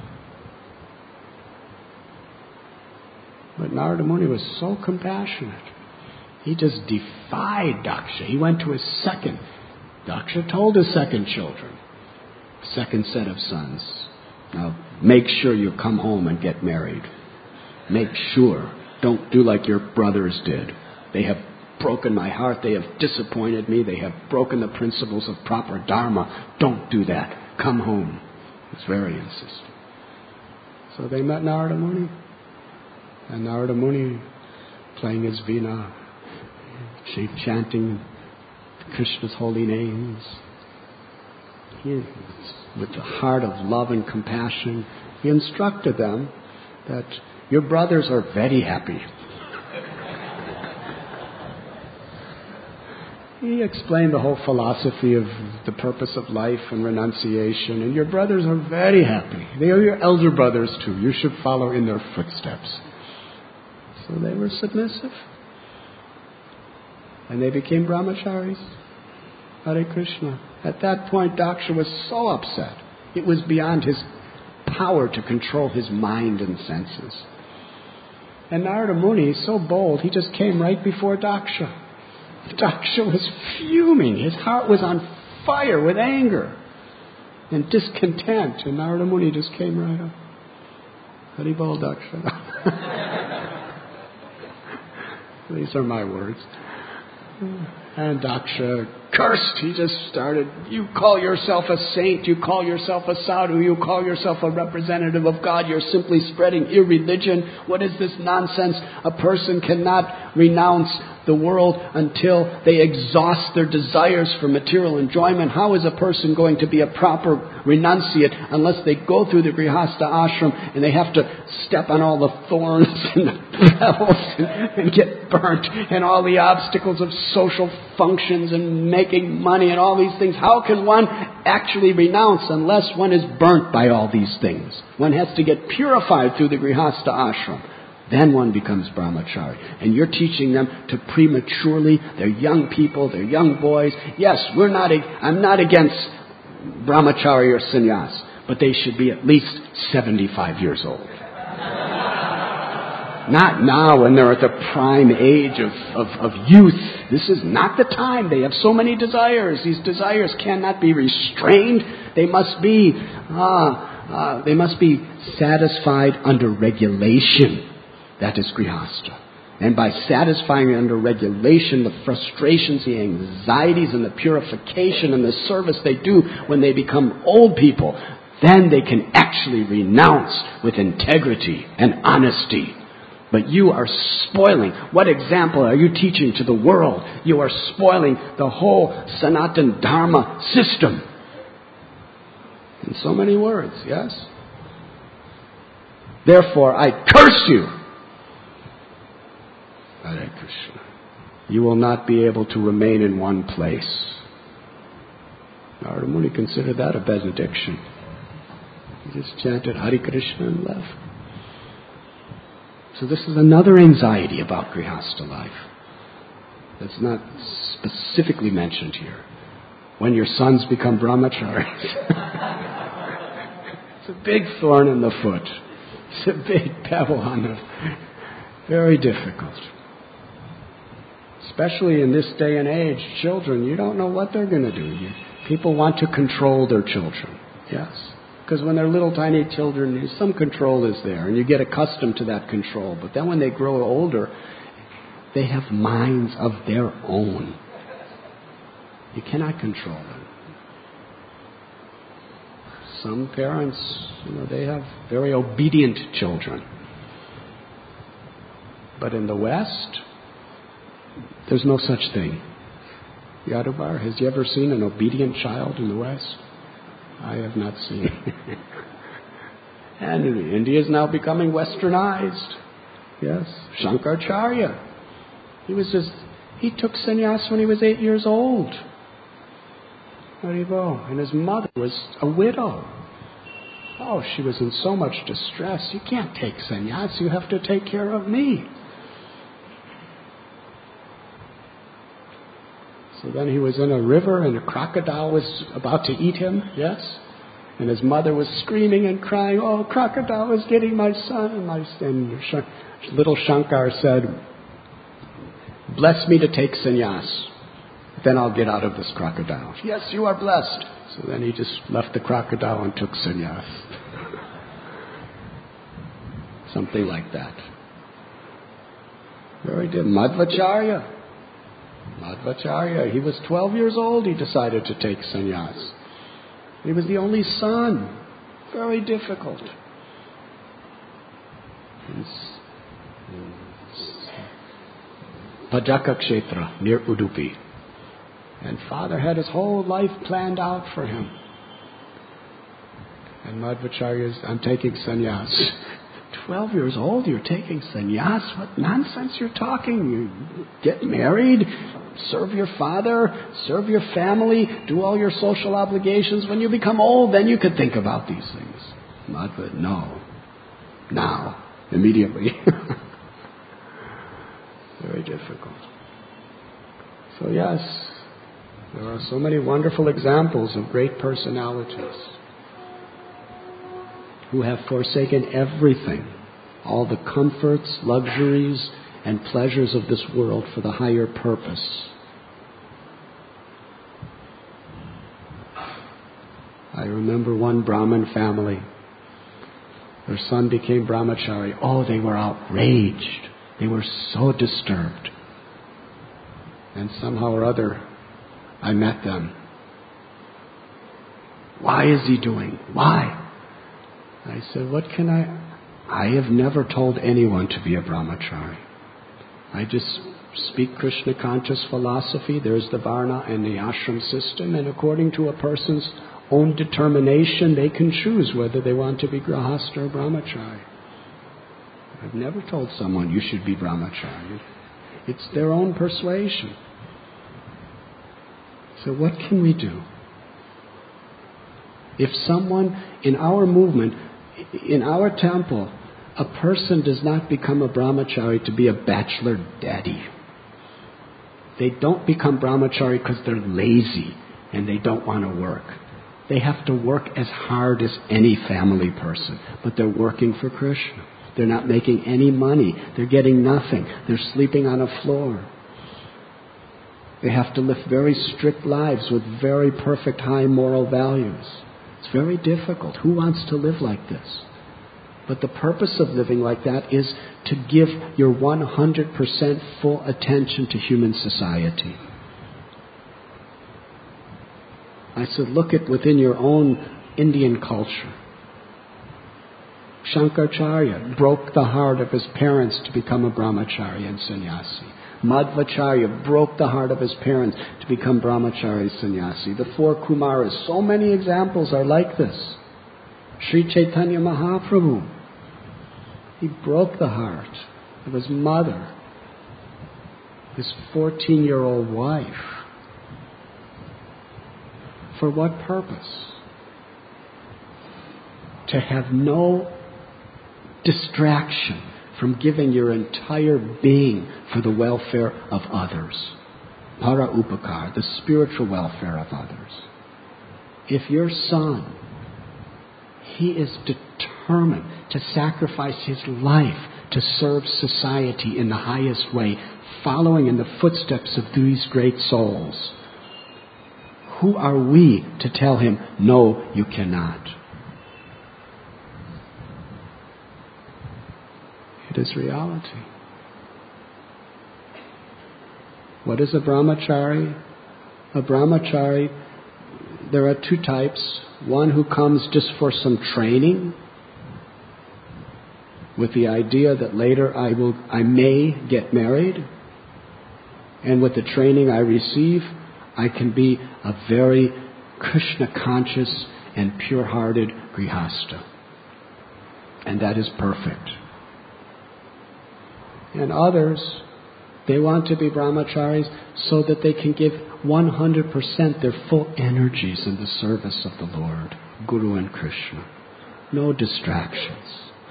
But Narada Muni was so compassionate. He just defied Daksha. He went to his second. Daksha told his second children, second set of sons, now make sure you come home and get married. Make sure. Don't do like your brothers did. They have broken my heart. They have disappointed me. They have broken the principles of proper Dharma. Don't do that. Come home. He was very insistent. So they met Narada Muni. And Narada Muni, playing his veena, chanting Krishna's holy names, with the heart of love and compassion, he instructed them that your brothers are very happy. He explained the whole philosophy of the purpose of life and renunciation, and your brothers are very happy. They are your elder brothers too. You should follow in their footsteps. So they were submissive. And they became brahmacharis. Hare Krishna. At that point, Daksha was so upset. It was beyond his power to control his mind and senses. And Narada Muni, so bold, he just came right before Daksha. Daksha was fuming. His heart was on fire with anger and discontent. And Narada Muni just came right up. Hari Bol, Daksha. These are my words. And Daksha cursed. He just started, you call yourself a saint, you call yourself a sadhu, you call yourself a representative of God, you're simply spreading irreligion. What is this nonsense? A person cannot renounce the world until they exhaust their desires for material enjoyment. How is a person going to be a proper renunciate unless they go through the Grihastha ashram and they have to step on all the thorns and the pebbles and get burnt and all the obstacles of social functions and making money and all these things. How can one actually renounce unless one is burnt by all these things? One has to get purified through the Grihastha ashram. Then one becomes brahmachari. And you're teaching them to prematurely, they're young people, they're young boys. Yes, I'm not against brahmachari or sannyas, but they should be at least 75 years old. Not now when they're at the prime age of youth. This is not the time. They have so many desires. These desires cannot be restrained. They must be satisfied under regulation. That is grihastha. And by satisfying under regulation the frustrations, the anxieties, and the purification and the service they do when they become old people, then they can actually renounce with integrity and honesty. But you are spoiling. What example are you teaching to the world? You are spoiling the whole Sanatana Dharma system. In so many words, yes? Therefore, I curse you. Hare Krishna. You will not be able to remain in one place. Narada Muni considered that a benediction. He just chanted Hare Krishna and left. So this is another anxiety about Grihastha life that's not specifically mentioned here. When your sons become brahmacharis. It's a big thorn in the foot. It's a big pebble on the... Very difficult. Especially in this day and age, children, you don't know what they're going to do. People want to control their children. Yes. Because when they're little tiny children, some control is there, and you get accustomed to that control. But then when they grow older, they have minds of their own. You cannot control them. Some parents, they have very obedient children. But in the West, there's no such thing. Yadubar, has you ever seen an obedient child in the West? I have not seen. And India is now becoming westernized. Yes. Shankaracharya. He took sannyas when he was 8 years old. Haribo. And his mother was a widow. Oh, she was in so much distress. You can't take sannyas. You have to take care of me. So then he was in a river and a crocodile was about to eat him, yes? And his mother was screaming and crying, oh, crocodile is getting my son. And little Shankar said, bless me to take sannyas. Then I'll get out of this crocodile. Yes, you are blessed. So then he just left the crocodile and took sannyas. Something like that. Very good. Madhvacharya, he was 12 years old, he decided to take sannyas. He was the only son. Very difficult. Pajaka Kshetra, near Udupi. And father had his whole life planned out for him. And Madhvacharya I'm taking sannyas. 12 years old, you're taking sannyas? What nonsense you're talking? You get married, serve your father, serve your family, do all your social obligations. When you become old, then you could think about these things. Madhva, no. Now. Immediately. Very difficult. So yes, there are so many wonderful examples of great personalities who have forsaken everything, all the comforts, luxuries, and pleasures of this world for the higher purpose. I remember one Brahmin family. Their son became brahmachari. Oh, they were outraged. They were so disturbed. And somehow or other, I met them. Why is he doing? Why? I said, I have never told anyone to be a brahmachari. I just speak Krishna conscious philosophy. There's the varna and the ashram system, and according to a person's own determination, they can choose whether they want to be grahastha or brahmachari. I've never told someone you should be brahmachari. It's their own persuasion. So what can we do? If someone in our movement, in our temple, a person does not become a brahmachari to be a bachelor daddy. They don't become brahmachari because they're lazy and they don't want to work. They have to work as hard as any family person, but they're working for Krishna. They're not making any money. They're getting nothing. They're sleeping on a floor. They have to live very strict lives with very perfect high moral values. It's very difficult. Who wants to live like this? But the purpose of living like that is to give your 100% full attention to human society. I said, look at within your own Indian culture. Shankaracharya broke the heart of his parents to become a brahmachari and sannyasi. Madhvacharya broke the heart of his parents to become brahmachari sannyasi. The four Kumaras, so many examples are like this. Sri Chaitanya Mahaprabhu, he broke the heart of his mother, his 14-year-old wife. For what purpose? To have no distraction from giving your entire being for the welfare of others. Para upakar, the spiritual welfare of others. If your son, he is determined to sacrifice his life to serve society in the highest way, following in the footsteps of these great souls, who are we to tell him, no, you cannot? It is reality. What is a brahmachari? A brahmachari, there are two types. One who comes just for some training, with the idea that later I may get married, and with the training I receive, I can be a very Krishna-conscious and pure-hearted grihasta. And that is perfect. And others, they want to be brahmacharis so that they can give 100% their full energies in the service of the Lord, Guru and Krishna. No distractions.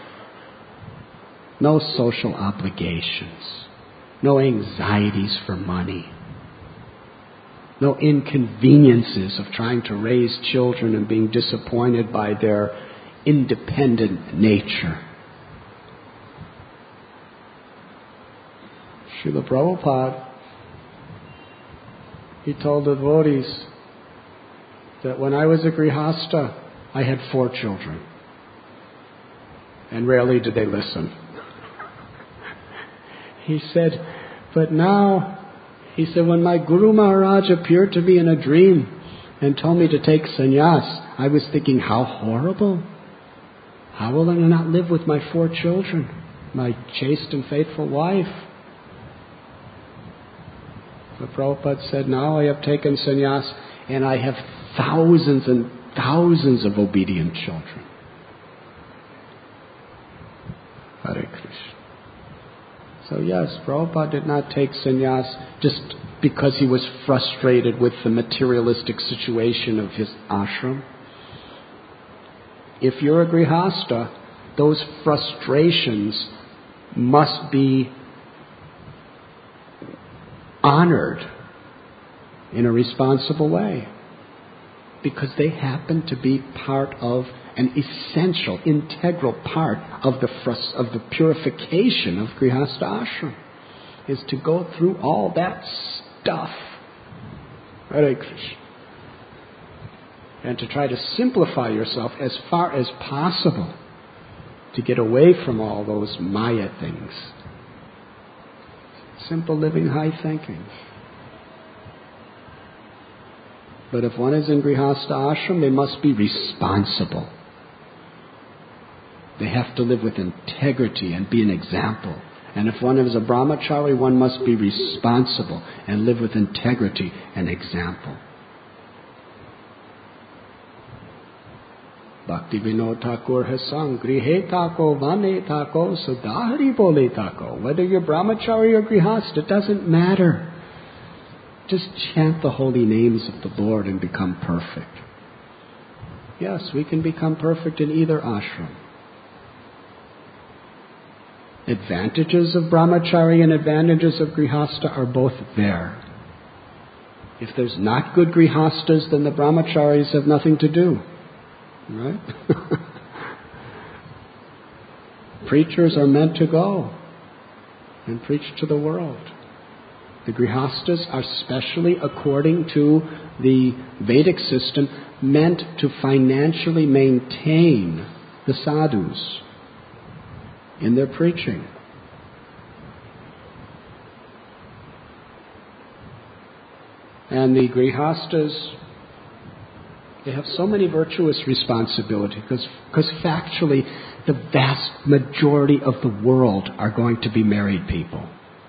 No social obligations. No anxieties for money. No inconveniences of trying to raise children and being disappointed by their independent nature. Srila Prabhupada, he told the devotees that when I was a grihasta, I had 4 children. And rarely did they listen. He said, but now, he said, when my Guru Maharaj appeared to me in a dream and told me to take sannyas, I was thinking, how horrible. How will I not live with my 4 children, my chaste and faithful wife? But Prabhupada said, now I have taken sannyas and I have thousands and thousands of obedient children. Hare Krishna. So yes, Prabhupada did not take sannyas just because he was frustrated with the materialistic situation of his ashram. If you're a grihasta, those frustrations must be honored in a responsible way, because they happen to be part of an essential, integral part of the purification of grihasta ashram, is to go through all that stuff. Hare Krishna. And to try to simplify yourself as far as possible to get away from all those Maya things. Simple living, high thinking. But if one is in grihasta ashram, they must be responsible. They have to live with integrity and be an example. And if one is a brahmachari, one must be responsible and live with integrity and example. Bhakti Vinod Thakur has sung, Grihe Thako, Vane Thako, Sudahari Bole Thako. Whether you're brahmachari or grihasta, it doesn't matter. just chant the holy names of the Lord and become perfect. Yes, we can become perfect in either ashram. Advantages of brahmachari and advantages of grihastha are both there. If there's not good grihasthas, then the brahmacharis have nothing to do. Right? Preachers are meant to go and preach to the world. The grihasthas are specially, according to the Vedic system, meant to financially maintain the sadhus in their preaching. And the grihasthas, they have so many virtuous responsibilities because factually the vast majority of the world are going to be married people.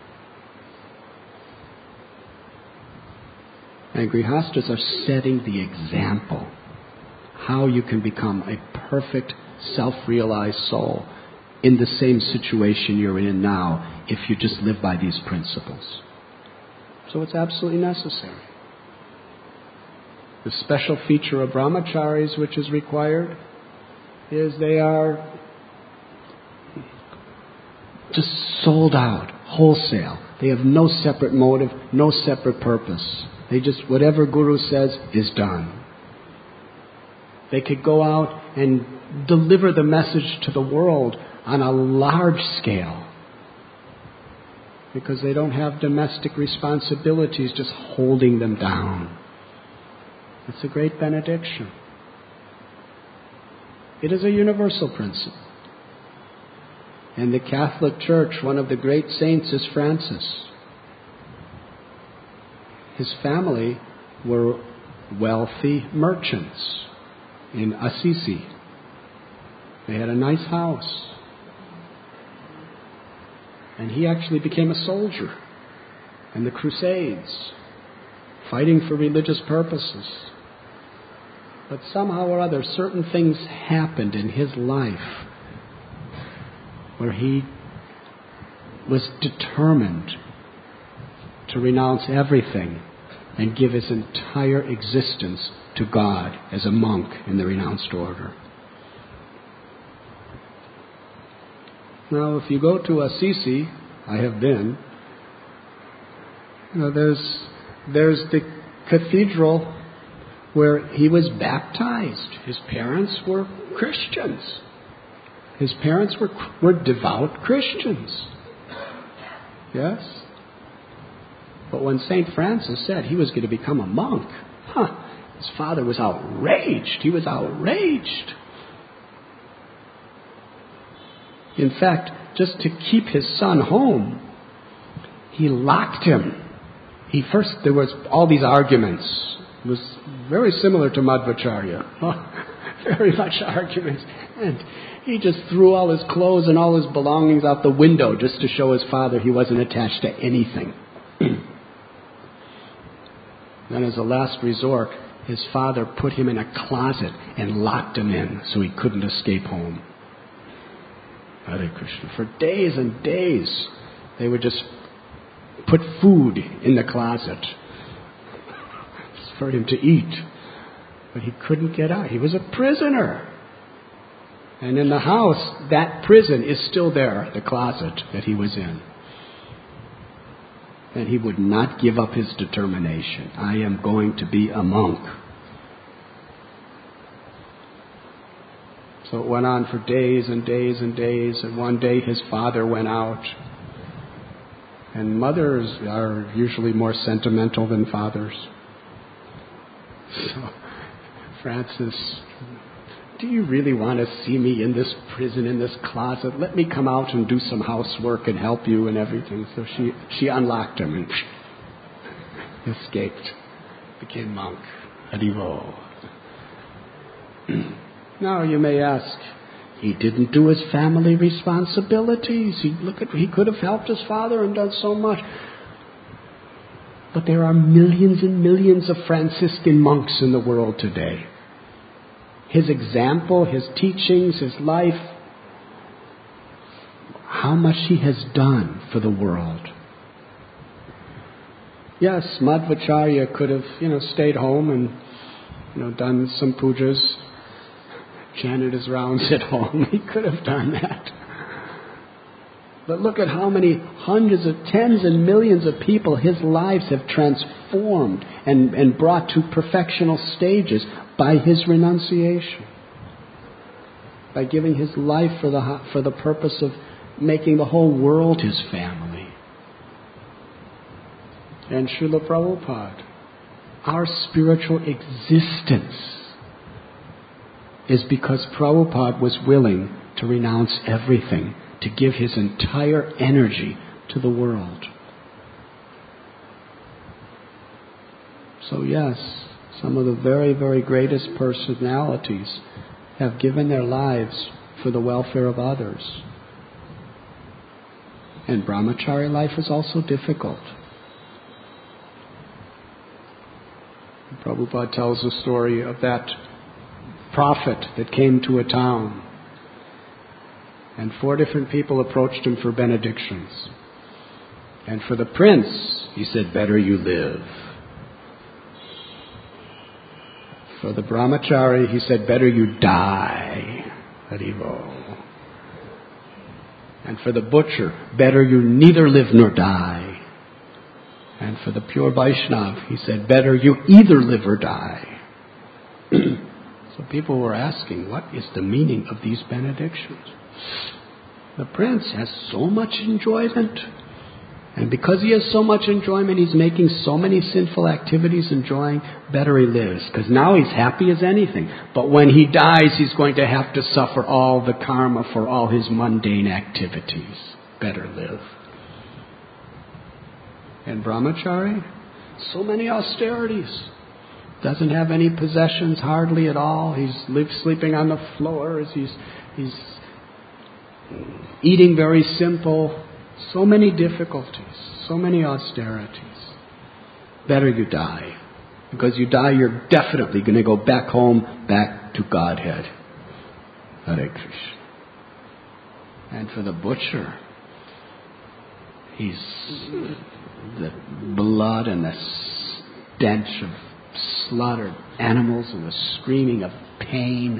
And grihasthas are setting the example how you can become a perfect self-realized soul in the same situation you're in now if you just live by these principles. So it's absolutely necessary. The special feature of brahmacharis which is required is they are just sold out, wholesale. They have no separate motive, no separate purpose. They just, whatever Guru says is done. They could go out and deliver the message to the world on a large scale because they don't have domestic responsibilities just holding them down. It's a great benediction. It is a universal principle. In the Catholic Church, one of the great saints is Francis. His family were wealthy merchants in Assisi. They had a nice house. And he actually became a soldier in the Crusades, fighting for religious purposes. But somehow or other, certain things happened in his life where he was determined to renounce everything and give his entire existence to God as a monk in the renounced order. Now, if you go to Assisi, I have been, there's the cathedral where he was baptized. His parents were Christians. His parents were devout Christians. Yes? But when St. Francis said he was going to become a monk, his father was outraged. He was outraged. In fact, just to keep his son home, he locked him. There was all these arguments. It was very similar to Madhvacharya. Very much arguments. And he just threw all his clothes and all his belongings out the window just to show his father he wasn't attached to anything. Then as a last resort, his father put him in a closet and locked him in so he couldn't escape home. Hare Krishna. For days and days, they would just put food in the closet for him to eat. But he couldn't get out. He was a prisoner. And in the house, that prison is still there, the closet that he was in. And he would not give up his determination. I am going to be a monk. So it went on for days and days and days. And one day his father went out. And mothers are usually more sentimental than fathers. So Francis, do you really want to see me in this prison, in this closet? Let me come out and do some housework and help you and everything. So she unlocked him and escaped, became monk. Haribo. Now you may ask, he didn't do his family responsibilities. He could have helped his father and done so much. But there are millions and millions of Franciscan monks in the world today. His example, his teachings, his life, how much he has done for the world. Yes, Madhvacharya could have, stayed home and, done some pujas, chanted his rounds at home. He could have done that. But look at how many hundreds of tens and millions of people his lives have transformed and brought to perfectional stages by his renunciation. By giving his life for the purpose of making the whole world his family. And Srila Prabhupada, our spiritual existence is because Prabhupada was willing to renounce everything, to give his entire energy to the world. So yes, some of the very, very greatest personalities have given their lives for the welfare of others. And brahmachari life is also difficult. Prabhupada tells the story of that prophet that came to a town. And 4 different people approached him for benedictions. And for the prince, he said, better you live. For the brahmachari, he said, better you die. Haribo. And for the butcher, better you neither live nor die. And for the pure Vaishnav, he said, better you either live or die. So people were asking, what is the meaning of these benedictions? The prince has so much enjoyment. And because he has so much enjoyment, he's making so many sinful activities, enjoying, better he lives. Because now he's happy as anything. But when he dies, he's going to have to suffer all the karma for all his mundane activities. Better live. And brahmachari, so many austerities. Doesn't have any possessions hardly at all. He's sleeping on the floor. He's eating very simple. So many difficulties. So many austerities. Better you die. Because you die, you're definitely going to go back home, back to Godhead. Hare Krishna. And for the butcher, he's the blood and the stench of slaughtered animals and the screaming of pain.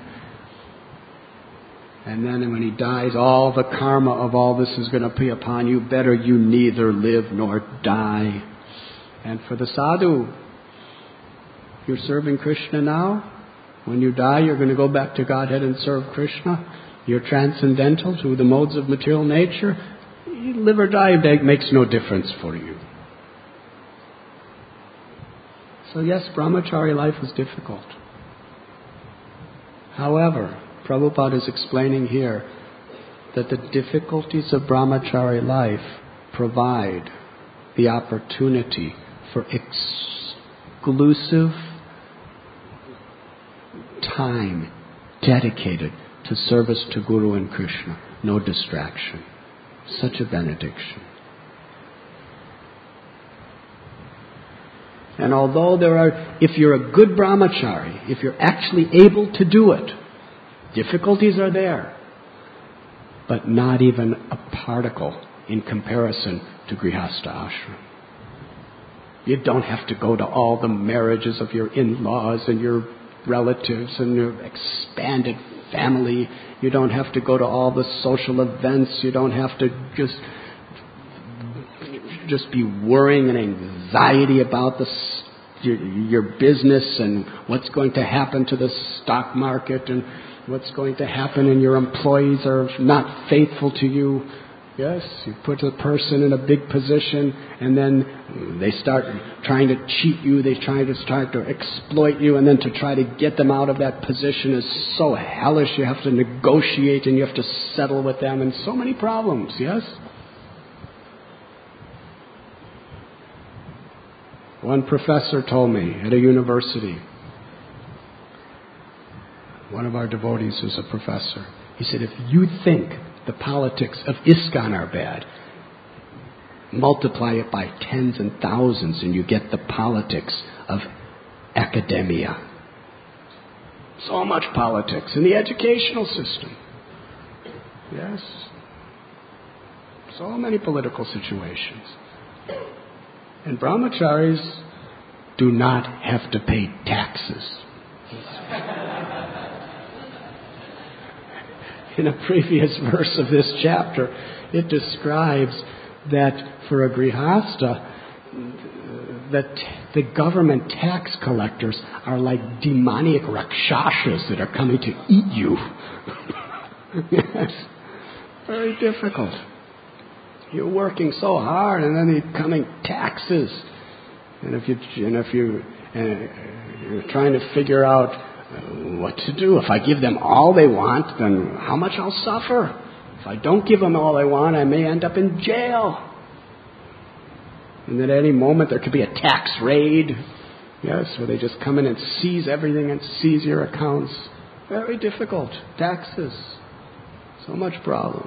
And then when he dies, all the karma of all this is going to be upon you. Better you neither live nor die. And for the sadhu, you're serving Krishna now. When you die, you're going to go back to Godhead and serve Krishna. You're transcendental to the modes of material nature. You live or die, that makes no difference for you. So yes, brahmachari life is difficult. However, Prabhupada is explaining here that the difficulties of brahmachari life provide the opportunity for exclusive time dedicated to service to Guru and Krishna. No distraction. Such a benediction. And although if you're a good brahmachari, if you're actually able to do it, difficulties are there, but not even a particle in comparison to Grihastha ashram. You don't have to go to all the marriages of your in-laws and your relatives and your expanded family. You don't have to go to all the social events. You don't have to just be worrying and anxiety about your business and what's going to happen to the stock market and what's going to happen and your employees are not faithful to you. Yes, you put a person in a big position and then they start trying to cheat you. They try to exploit you, and then to try to get them out of that position is so hellish. You have to negotiate and you have to settle with them, and so many problems, yes? One professor told me at a university, one of our devotees was a professor. He said, if you think the politics of ISKCON are bad, multiply it by tens and thousands and you get the politics of academia. So much politics in the educational system. Yes. So many political situations. And brahmacharis do not have to pay taxes. In a previous verse of this chapter, it describes that for a grihasta, that the government tax collectors are like demoniac rakshasas that are coming to eat you. Yes, very difficult. You're working so hard, and then they're coming taxes. And if you're trying to figure out what to do, if I give them all they want, then how much I'll suffer. If I don't give them all they want, I may end up in jail. And at any moment there could be a tax raid, yes, where they just come in and seize everything and seize your accounts. Very difficult. Taxes. So much problem.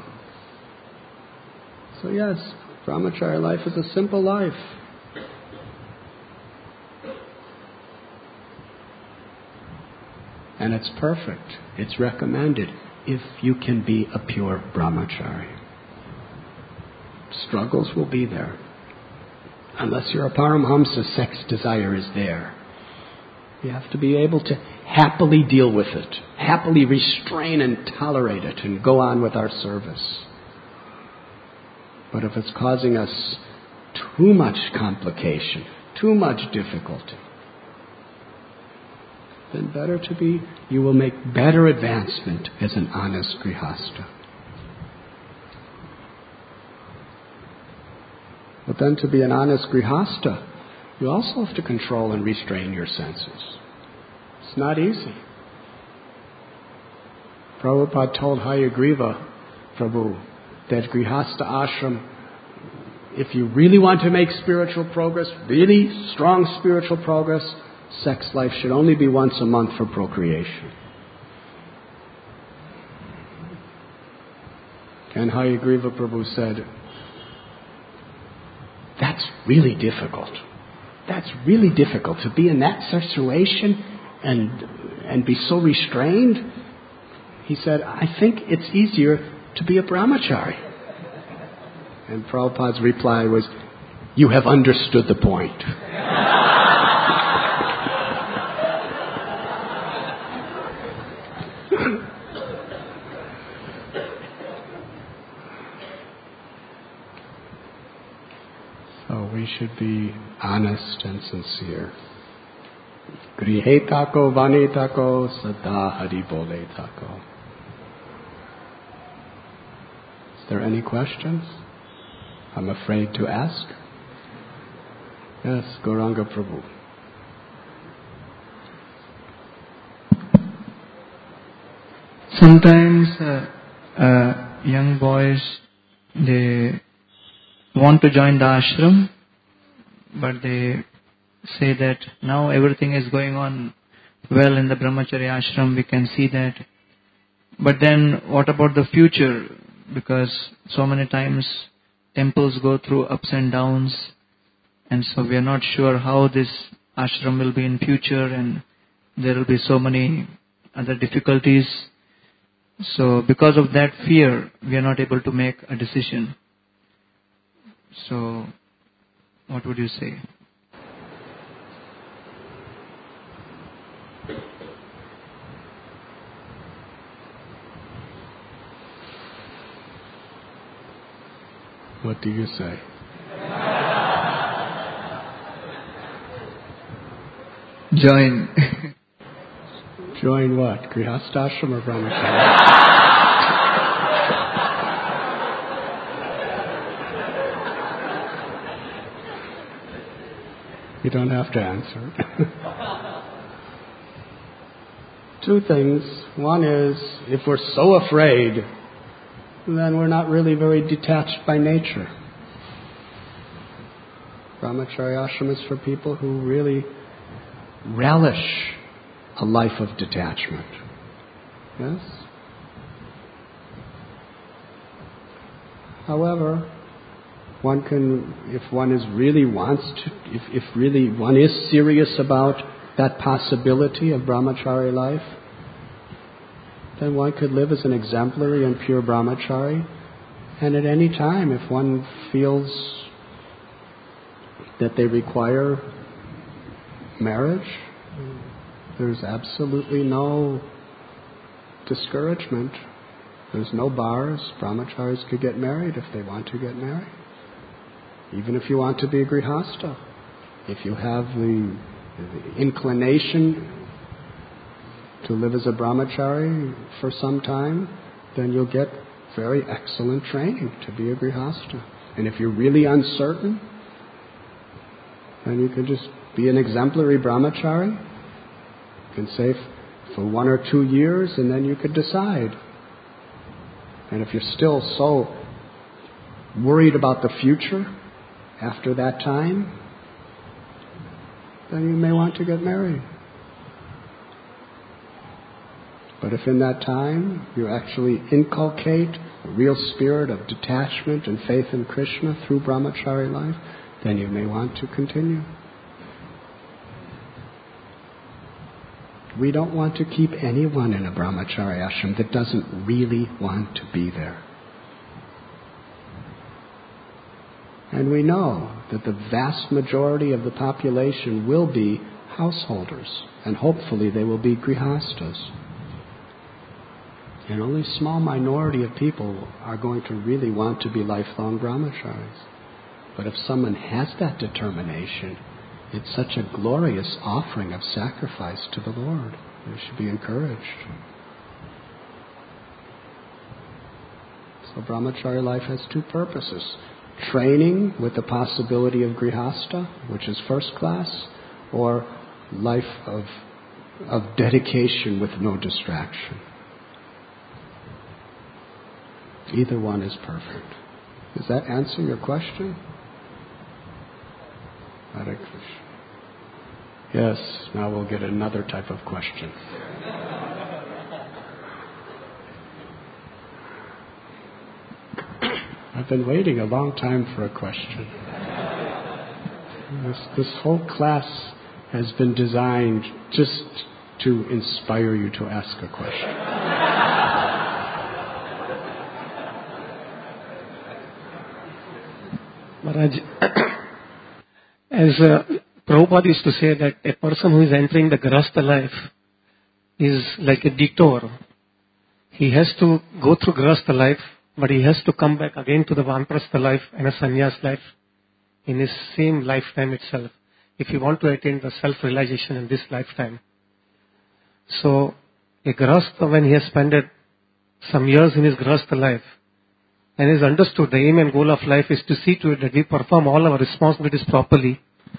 So yes, brahmacharya life is a simple life. And it's perfect. It's recommended if you can be a pure brahmachari. Struggles will be there. Unless you're a Paramhamsa, sex desire is there. You have to be able to happily deal with it, happily restrain and tolerate it, and go on with our service. But if it's causing us too much complication, too much difficulty, then you will make better advancement as an honest grihasta. But then to be an honest grihasta, you also have to control and restrain your senses. It's not easy. Prabhupada told Hayagriva Prabhu that grihasta ashram, if you really want to make spiritual progress, really strong spiritual progress, sex life should only be once a month for procreation. And Hayagriva Prabhu said, that's really difficult. That's really difficult to be in that situation and be so restrained. He said, I think it's easier to be a brahmachari. And Prabhupada's reply was, you have understood the point. So we should be honest and sincere. Grihe tako vane tako sada hari bole tako. Is there any questions? I'm afraid to ask. Yes, Gauranga Prabhu. Sometimes young boys, they want to join the ashram, but they say that now everything is going on well in the brahmacharya ashram, we can see that. But then what about the future? Because so many times temples go through ups and downs, and so we are not sure how this ashram will be in future, and there will be so many other difficulties. So because of that fear, we are not able to make a decision. So what would you say? What do you say? Join. Join what? Grihastashram or brahmacharya? You don't have to answer. Two things. One is, if we're so afraid, then we're not really very detached by nature. Brahmacharya ashram is for people who really relish a life of detachment. Yes? However, one can, if one is really wants to, if really one is serious about that possibility of brahmachari life, then one could live as an exemplary and pure brahmachari. And at any time, if one feels that they require marriage, there's absolutely no discouragement. There's no bars. Brahmacharis could get married if they want to get married. Even if you want to be a grihasta. If you have the inclination to live as a brahmachari for some time, then you'll get very excellent training to be a grihasta. And if you're really uncertain, then you can just be an exemplary brahmachari. You can say for 1 or 2 years, and then you could decide. And if you're still so worried about the future after that time, then you may want to get married. But if in that time you actually inculcate a real spirit of detachment and faith in Krishna through brahmachari life, then you may want to continue. We don't want to keep anyone in a brahmachari ashram that doesn't really want to be there. And we know that the vast majority of the population will be householders, and hopefully they will be grihastas. And only a small minority of people are going to really want to be lifelong brahmacharis. But if someone has that determination, it's such a glorious offering of sacrifice to the Lord. They should be encouraged. So brahmachari life has 2 purposes. Training with the possibility of grihasta, which is first class, or life of dedication with no distraction. Either one is perfect. Does that answer your question? Hare Krishna. Yes, now we'll get another type of question. I've been waiting a long time for a question. This whole class has been designed just to inspire you to ask a question. Maharaj, as Prabhupada used to say that a person who is entering the Grihastha life is like a detour. He has to go through Grihastha life, but he has to come back again to the Vanaprastha life and a Sannyas life in his same lifetime itself, if you want to attain the self-realization in this lifetime. So, a Grihastha, when he has spent some years in his Grihastha life, and has understood the aim and goal of life is to see to it that we perform all our responsibilities properly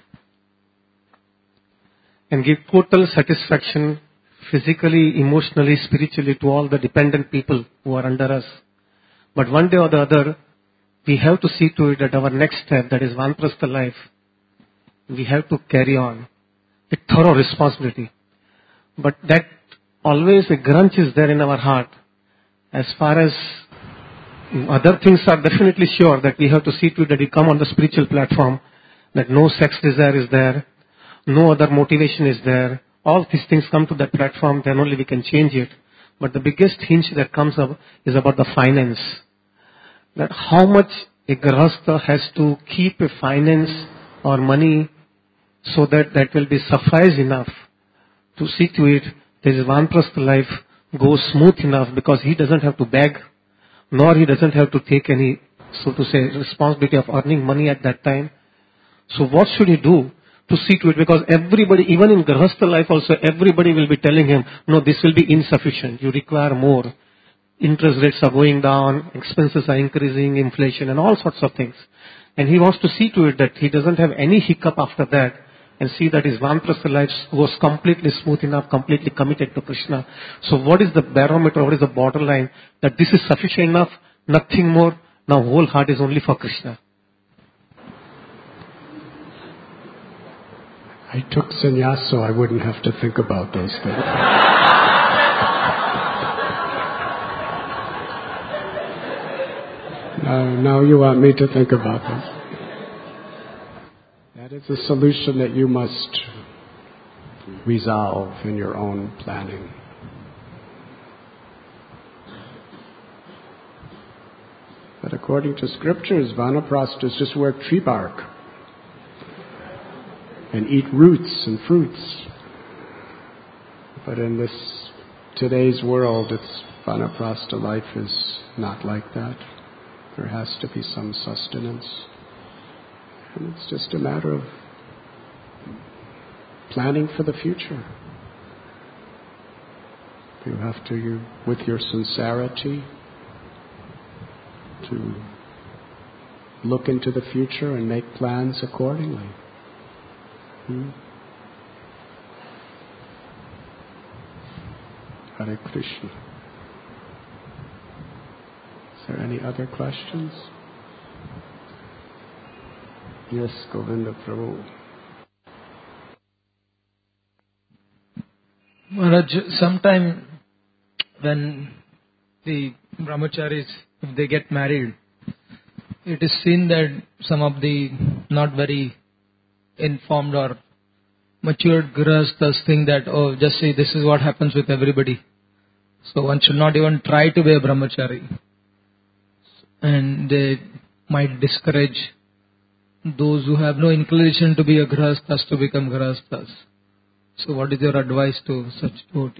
and give total satisfaction physically, emotionally, spiritually to all the dependent people who are under us. But one day or the other, we have to see to it that our next step, that is Vanaprastha life, we have to carry on with thorough responsibility. But that always a grunge is there in our heart. As far as other things are definitely sure that we have to see to it that we come on the spiritual platform, that no sex desire is there, no other motivation is there. All these things come to that platform, then only we can change it. But the biggest hinge that comes up is about the finance. That how much a Grihastha has to keep a finance or money so that that will be suffice enough to see to it that his Vanaprastha life goes smooth enough, because he doesn't have to beg, nor he doesn't have to take any, so to say, responsibility of earning money at that time. So what should he do to see to it? Because everybody, even in Grihastha life also, everybody will be telling him, no, this will be insufficient, you require more. Interest rates are going down, expenses are increasing, inflation and all sorts of things. And he wants to see to it that he doesn't have any hiccup after that, and see that his Vanaprastha life goes completely smooth enough, completely committed to Krishna. So what is the barometer, what is the borderline, that this is sufficient enough, nothing more, now whole heart is only for Krishna? I took sannyas so I wouldn't have to think about those things. Now you want me to think about this. That is a solution that you must resolve in your own planning. But according to scriptures, Vanaprasthas just wear tree bark. and eat roots and fruits. But in this today's world, it's vanaprastha life is not like that. There has to be some sustenance. And it's just a matter of planning for the future. You have to, with your sincerity, to look into the future and make plans accordingly. Hare Krishna. Is there any other questions? Yes, Govinda Prabhu. Maharaj, sometime when the brahmacharis, if they get married, it is seen that some of the not very informed or matured grihasthas think that, oh, just see, this is what happens with everybody. So one should not even try to be a brahmachari. And they might discourage those who have no inclination to be a grihasthas to become grihasthas. So what is your advice to such devotees?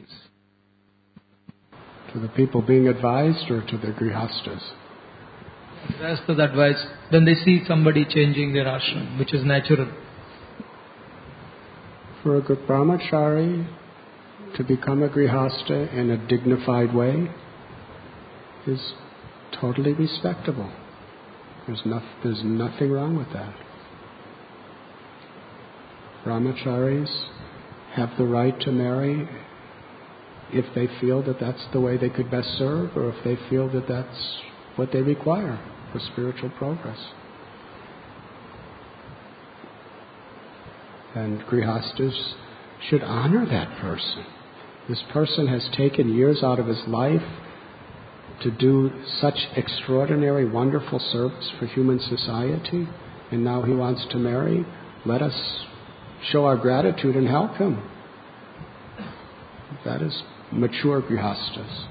To the people being advised or to the grihasthas? Grihasthas advice when they see somebody changing their ashram, which is natural. For a good brahmachari to become a grihastha in a dignified way is totally respectable. There's nothing wrong with that. Brahmacharis have the right to marry if they feel that that's the way they could best serve, or if they feel that that's what they require for spiritual progress. And grihasthas should honor that person. This person has taken years out of his life to do such extraordinary, wonderful service for human society, and now he wants to marry. Let us show our gratitude and help him. That is mature grihasthas.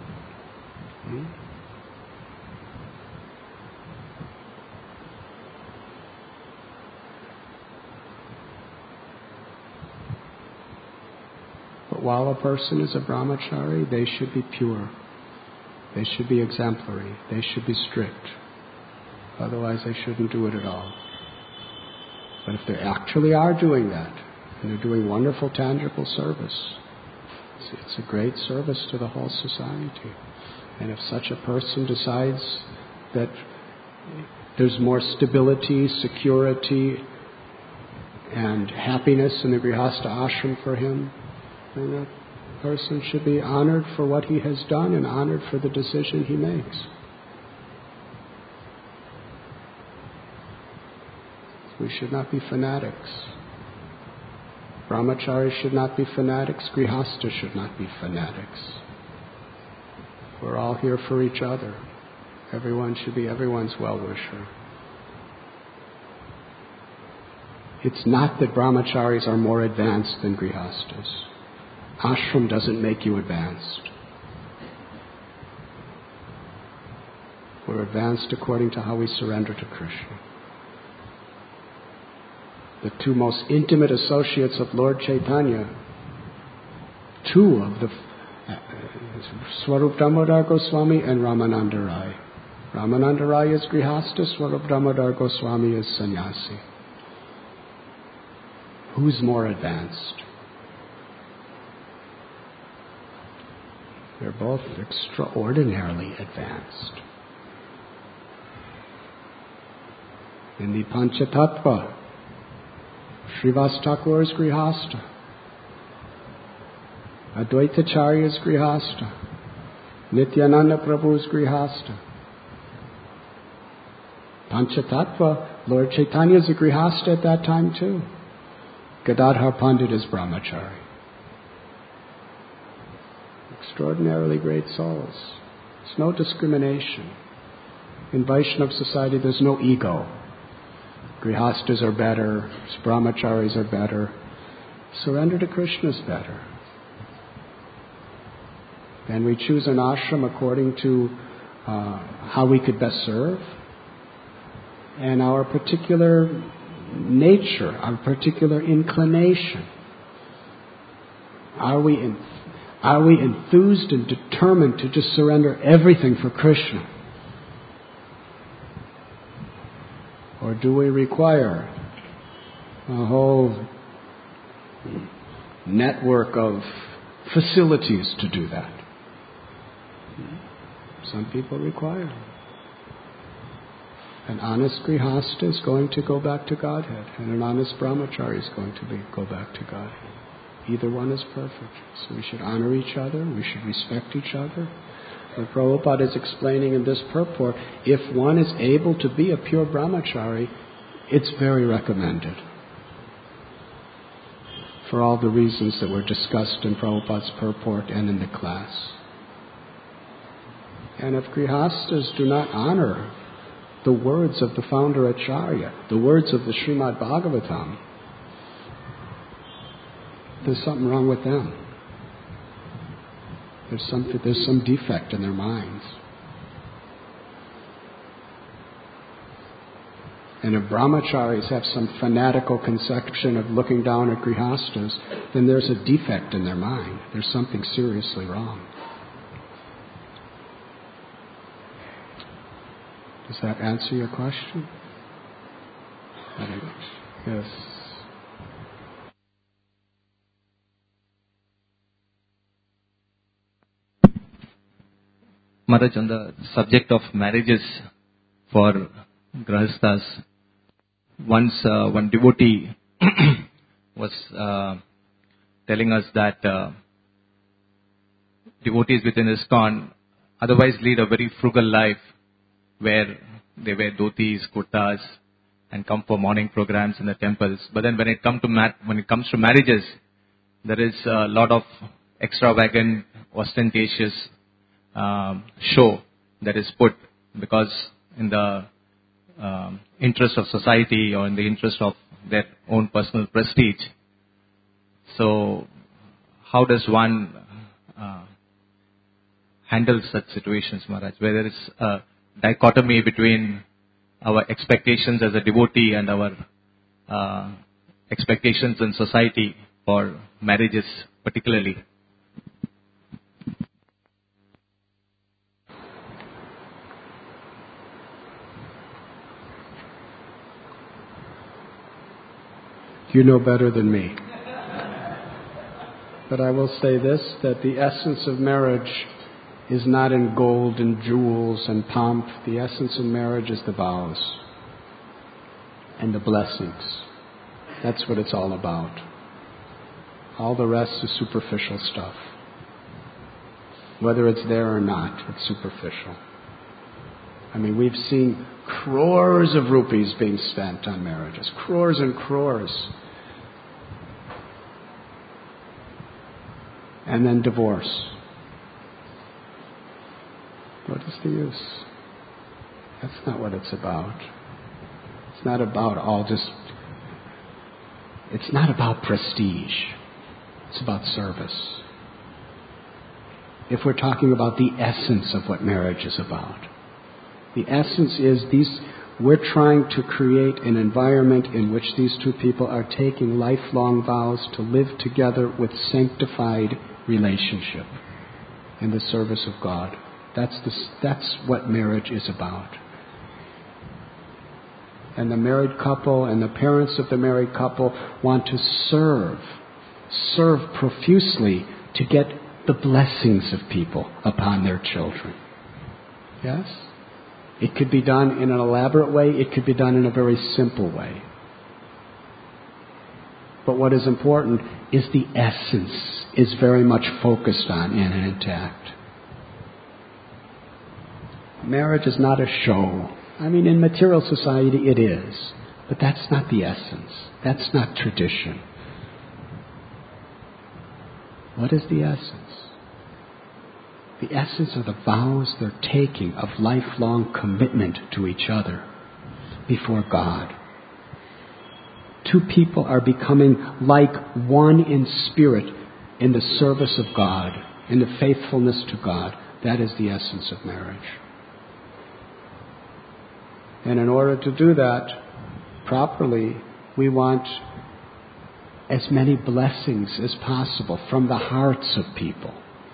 But while a person is a brahmachari, they should be pure. They should be exemplary. They should be strict. Otherwise, they shouldn't do it at all. But if they actually are doing that, and they're doing wonderful, tangible service, it's a great service to the whole society. And if such a person decides that there's more stability, security, and happiness in the grihastha ashram for him, then that person should be honored for what he has done and honored for the decision he makes. We should not be fanatics. Brahmacharis should not be fanatics. Grihasthas should not be fanatics. We're all here for each other. Everyone should be everyone's well-wisher. It's not that brahmacharis are more advanced than grihasthas. Ashram doesn't make you advanced. We're advanced according to how we surrender to Krishna. The two most intimate associates of Lord Chaitanya, two of the Swarup Damodar Goswami and Ramananda Rai. Ramananda Rai is grihastha, Swarup Damodar Goswami is sannyasi. Who's more advanced? They're both extraordinarily advanced. In the Panchatattva, Srivas Thakur is grihastha. Advaitacharya is grihastha. Nityananda Prabhu is grihastha. Panchatattva, Lord Chaitanya is a grihastha at that time too. Gadadhar Pandit is brahmachari. Extraordinarily great souls. There's no discrimination. In Vaishnava society there's no ego. Grihasthas are better, brahmacharis are better. Surrender to Krishna is better. And we choose an ashram according to how we could best serve and our particular nature, our particular inclination. Are we enthused and determined to just surrender everything for Krishna? Or do we require a whole network of facilities to do that? Some people require. An honest grihasta is going to go back to Godhead, and an honest brahmachari is going to go back to Godhead. Either one is perfect. So we should honor each other, we should respect each other. And Prabhupada is explaining in this purport, if one is able to be a pure brahmachari, it's very recommended. For all the reasons that were discussed in Prabhupada's purport and in the class. And if grihastas do not honor the words of the founder Acharya, the words of the Srimad Bhagavatam, there's something wrong with them. There's some defect in their minds. And if brahmacharis have some fanatical conception of looking down at grihastas, then there's a defect in their mind. There's something seriously wrong. Does that answer your question? Yes. Maharaj, on the subject of marriages for grahasthas, once one devotee was telling us that devotees within ISKCON otherwise lead a very frugal life where they wear dhotis, kurtas and come for morning programs in the temples. But then when it comes to marriages, there is a lot of extravagant, ostentatious show that is put because in the interest of society or in the interest of their own personal prestige. So how does one handle such situations, Maharaj, where there is a dichotomy between our expectations as a devotee and our expectations in society for marriages particularly? You know better than me. But I will say this, that the essence of marriage is not in gold and jewels and pomp. The essence of marriage is the vows and the blessings. That's what it's all about. All the rest is superficial stuff. Whether it's there or not, it's superficial. I mean, we've seen crores of rupees being spent on marriages. Crores and crores. And then divorce. What is the use? That's not what it's about. It's not about it's not about prestige. It's about service. If we're talking about the essence of what marriage is about. The essence is we're trying to create an environment in which these two people are taking lifelong vows to live together with sanctified relationship in the service of God. That's what marriage is about. And the married couple and the parents of the married couple want to serve profusely to get the blessings of people upon their children. Yes? It could be done in an elaborate way. It could be done in a very simple way. But what is important is the essence is very much focused on and intact. Marriage is not a show. I mean, in material society it is. But that's not the essence. That's not tradition. What is the essence? The essence are the vows they're taking of lifelong commitment to each other before God. Two people are becoming like one in spirit in the service of God, in the faithfulness to God. That is the essence of marriage. And in order to do that properly, We want as many blessings as possible from the hearts of people.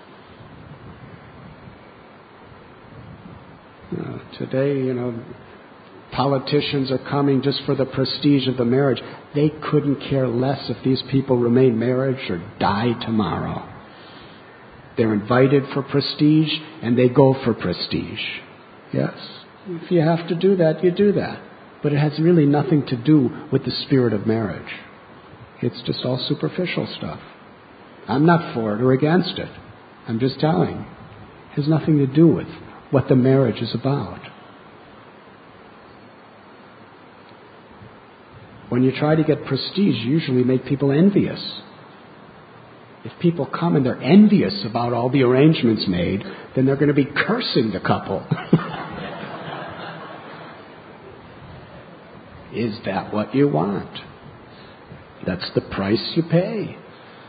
Today, politicians are coming just for the prestige of the marriage. They couldn't care less if these people remain married or die tomorrow. They're invited for prestige, and they go for prestige. Yes? If you have to do that, you do that. But it has really nothing to do with the spirit of marriage. It's just all superficial stuff. I'm not for it or against it. I'm just telling. It has nothing to do with what the marriage is about. When you try to get prestige, you usually make people envious. If people come and they're envious about all the arrangements made, then they're going to be cursing the couple. Is that what you want? That's the price you pay.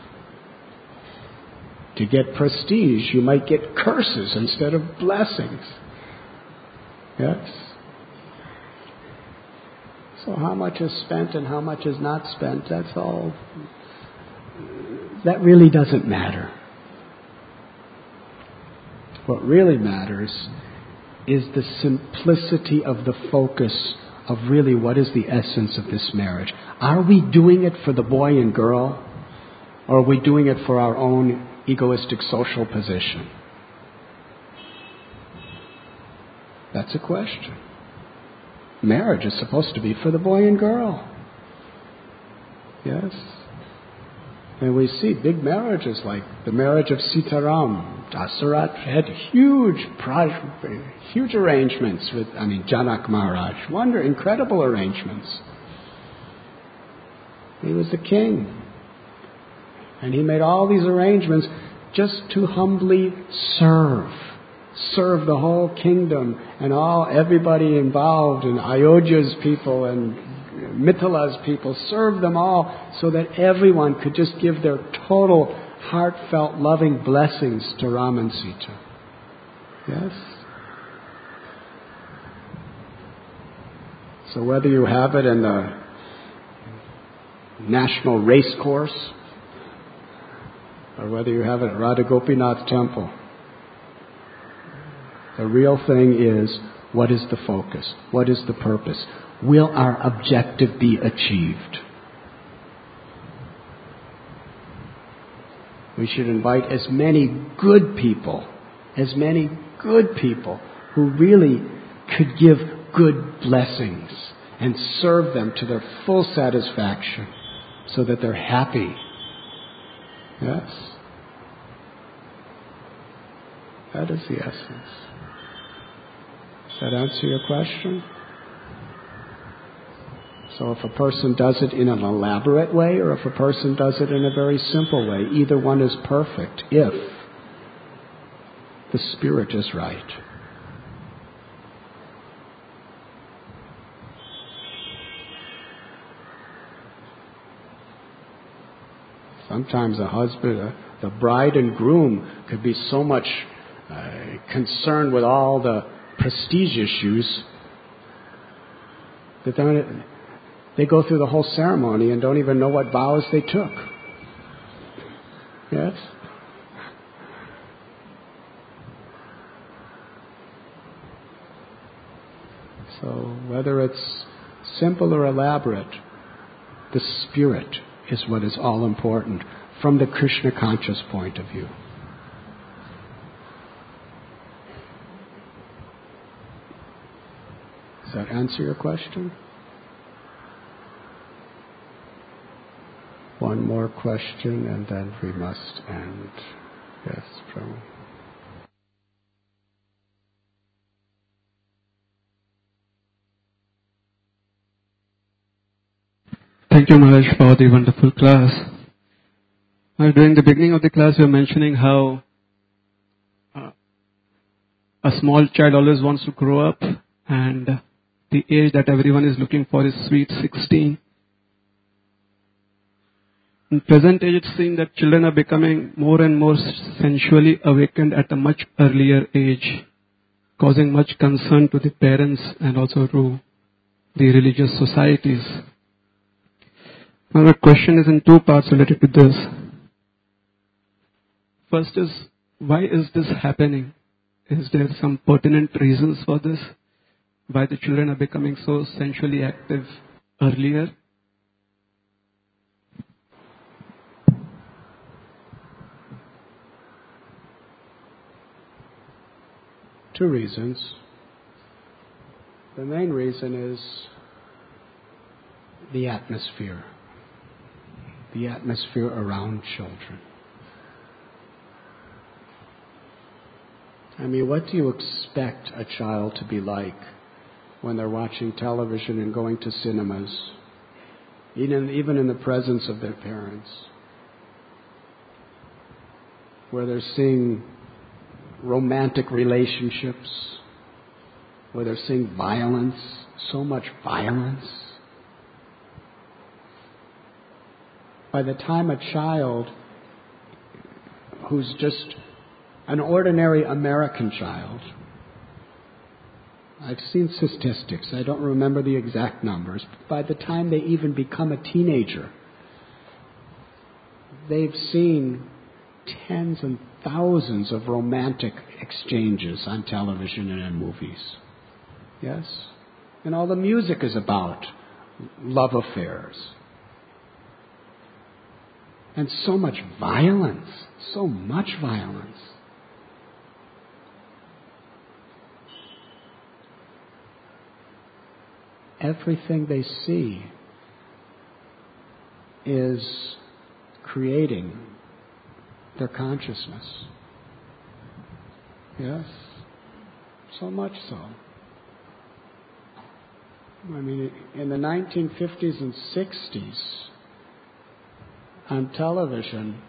To get prestige, you might get curses instead of blessings. Yes? So how much is spent and how much is not spent, that's all. That really doesn't matter. What really matters is the simplicity of the focus of really what is the essence of this marriage. Are we doing it for the boy and girl, or are we doing it for our own egoistic social position? That's a question. Marriage is supposed to be for the boy and girl. Yes? And we see big marriages like the marriage of Sitaram. Dasarat had huge arrangements with, Janak Maharaj. Incredible arrangements. He was the king. And he made all these arrangements just to humbly serve the whole kingdom and everybody involved, and Ayodhya's people and Mithila's people, serve them all so that everyone could just give their total heartfelt loving blessings to Ram and Sita. Yes? So whether you have it in the national race course or whether you have it at Radha Gopinath temple, the real thing is, what is the focus? What is the purpose? Will our objective be achieved? We should invite as many good people who really could give good blessings and serve them to their full satisfaction so that they're happy. Yes? That is the essence. Does that answer your question? So if a person does it in an elaborate way or if a person does it in a very simple way, either one is perfect if the spirit is right. Sometimes the bride and groom could be so much concerned with all the prestige issues that they go through the whole ceremony and don't even know what vows they took. Yes? So whether it's simple or elaborate, the spirit is what is all important from the Krishna conscious point of view. Does that answer your question? One more question and then we must end. Yes, Prabhu. Thank you, Maharaj, for the wonderful class. During the beginning of the class, you were mentioning how a small child always wants to grow up, and the age that everyone is looking for is sweet 16. In present age, it seems that children are becoming more and more sensually awakened at a much earlier age, causing much concern to the parents and also to the religious societies. Now the question is in two parts related to this. First is, why is this happening? Is there some pertinent reasons for this? Why the children are becoming so sensually active earlier? Two reasons. The main reason is the atmosphere around children. I mean, what do you expect a child to be like when they're watching television and going to cinemas, even in the presence of their parents, where they're seeing romantic relationships, where they're seeing violence, so much violence? By the time a child who's just an ordinary American child, I've seen statistics, I don't remember the exact numbers, but by the time they even become a teenager, they've seen tens and thousands of romantic exchanges on television and in movies. Yes? And all the music is about love affairs. And so much violence. Everything they see is creating their consciousness. Yes? So much so. I mean, in the 1950s and 60s, on television,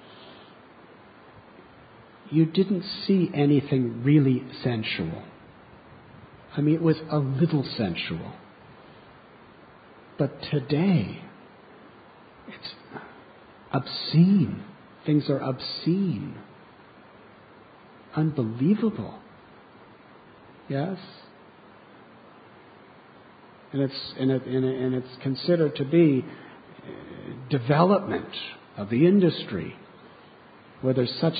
you didn't see anything really sensual. I mean, it was a little sensual. But today, it's obscene. Things are obscene. Unbelievable. Yes? And it's considered to be development of the industry, where there's such,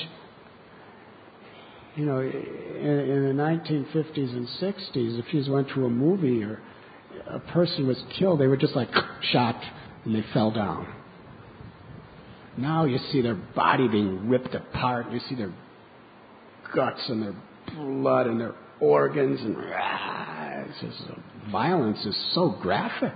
in the 1950s and 60s, if you went to a movie or a person was killed, they were just like shot and they fell down. Now you see their body being ripped apart, you see their guts and their blood and their organs, and violence is so graphic.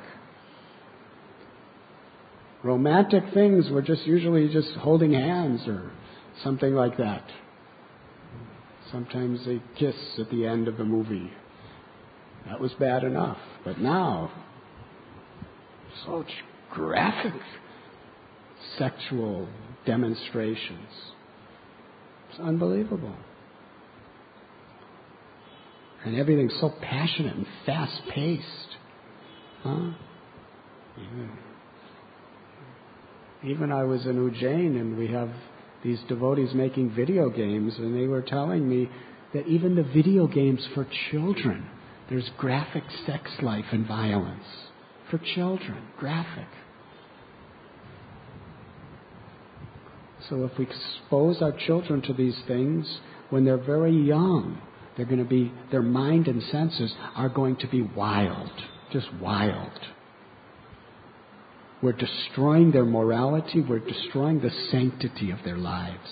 Romantic things were usually just holding hands or something like that. Sometimes they kiss at the end of the movie. That was bad enough. But now, such graphic sexual demonstrations. It's unbelievable. And everything's so passionate and fast-paced. Huh? Even I was in Ujjain, and we have these devotees making video games, and they were telling me that even the video games for children, there's graphic sex life and violence. For children, graphic. So if we expose our children to these things when they're very young, their mind and senses are going to be wild, just wild. We're destroying their morality, we're destroying the sanctity of their lives.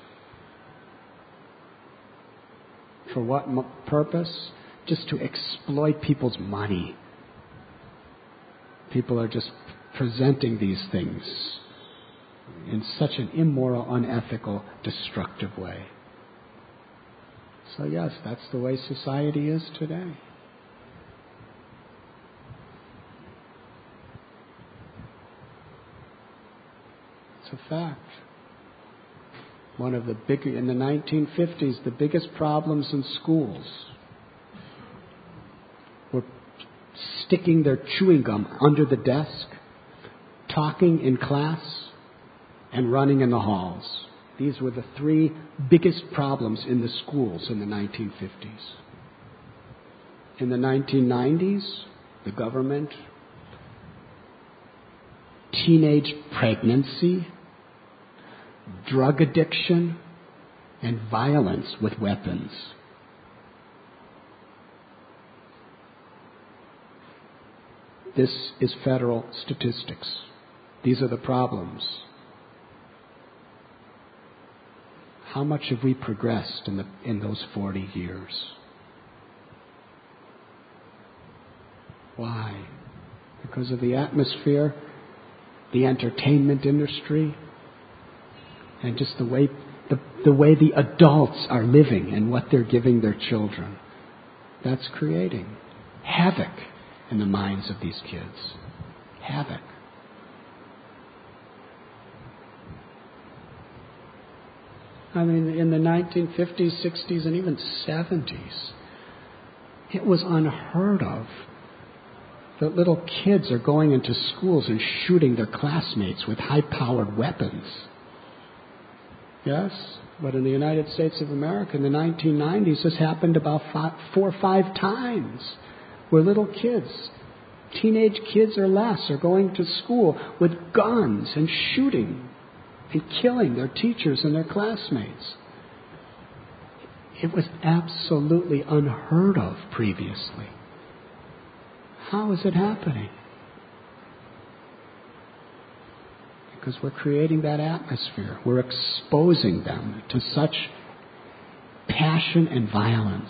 For what purpose? Just to exploit people's money. People are just presenting these things in such an immoral, unethical, destructive way. So yes, that's the way society is today. It's a fact. In the 1950s, the biggest problems in schools were sticking their chewing gum under the desk, talking in class, and running in the halls. These were the three biggest problems in the schools in the 1950s. In the 1990s, the government teenage pregnancy, drug addiction, and violence with weapons. This is federal statistics. These are the problems. How much have we progressed in those 40 years? Why? Because of the atmosphere, the entertainment industry, and just the way the adults are living and what they're giving their children. That's creating havoc in the minds of these kids. Havoc. I mean, in the 1950s, 60s, and even 70s, it was unheard of that little kids are going into schools and shooting their classmates with high-powered weapons. Yes? But in the United States of America in the 1990s, this happened about 4 or 5 times, where little kids, teenage kids or less, are going to school with guns and shooting and killing their teachers and their classmates. It was absolutely unheard of previously. How is it happening? Because we're creating that atmosphere. We're exposing them to such passion and violence.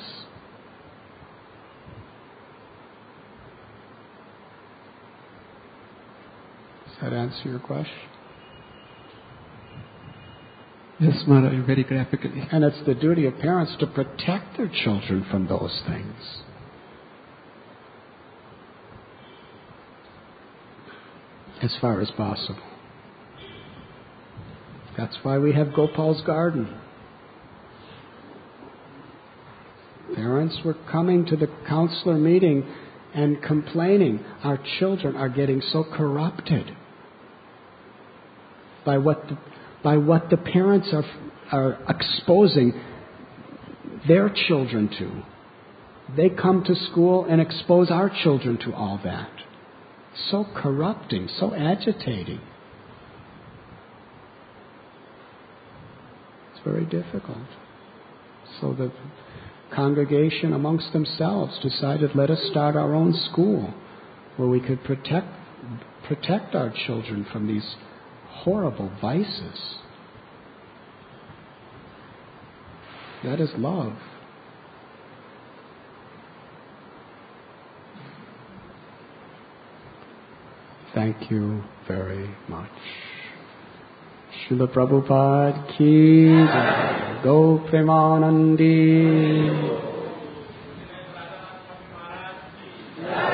Does that answer your question? Yes, Maharaj, very graphically. And it's the duty of parents to protect their children from those things. As far as possible. That's why we have Gopal's Garden. Parents were coming to the counselor meeting and complaining, our children are getting so corrupted by what the parents are exposing their children to. They come to school and expose our children to all that. So corrupting, so agitating. It's very difficult. So the congregation amongst themselves decided, let us start our own school where we could protect our children from these horrible vices. That is love. Thank you very much. Srila Prabhupada ki jai. Go Premanandi.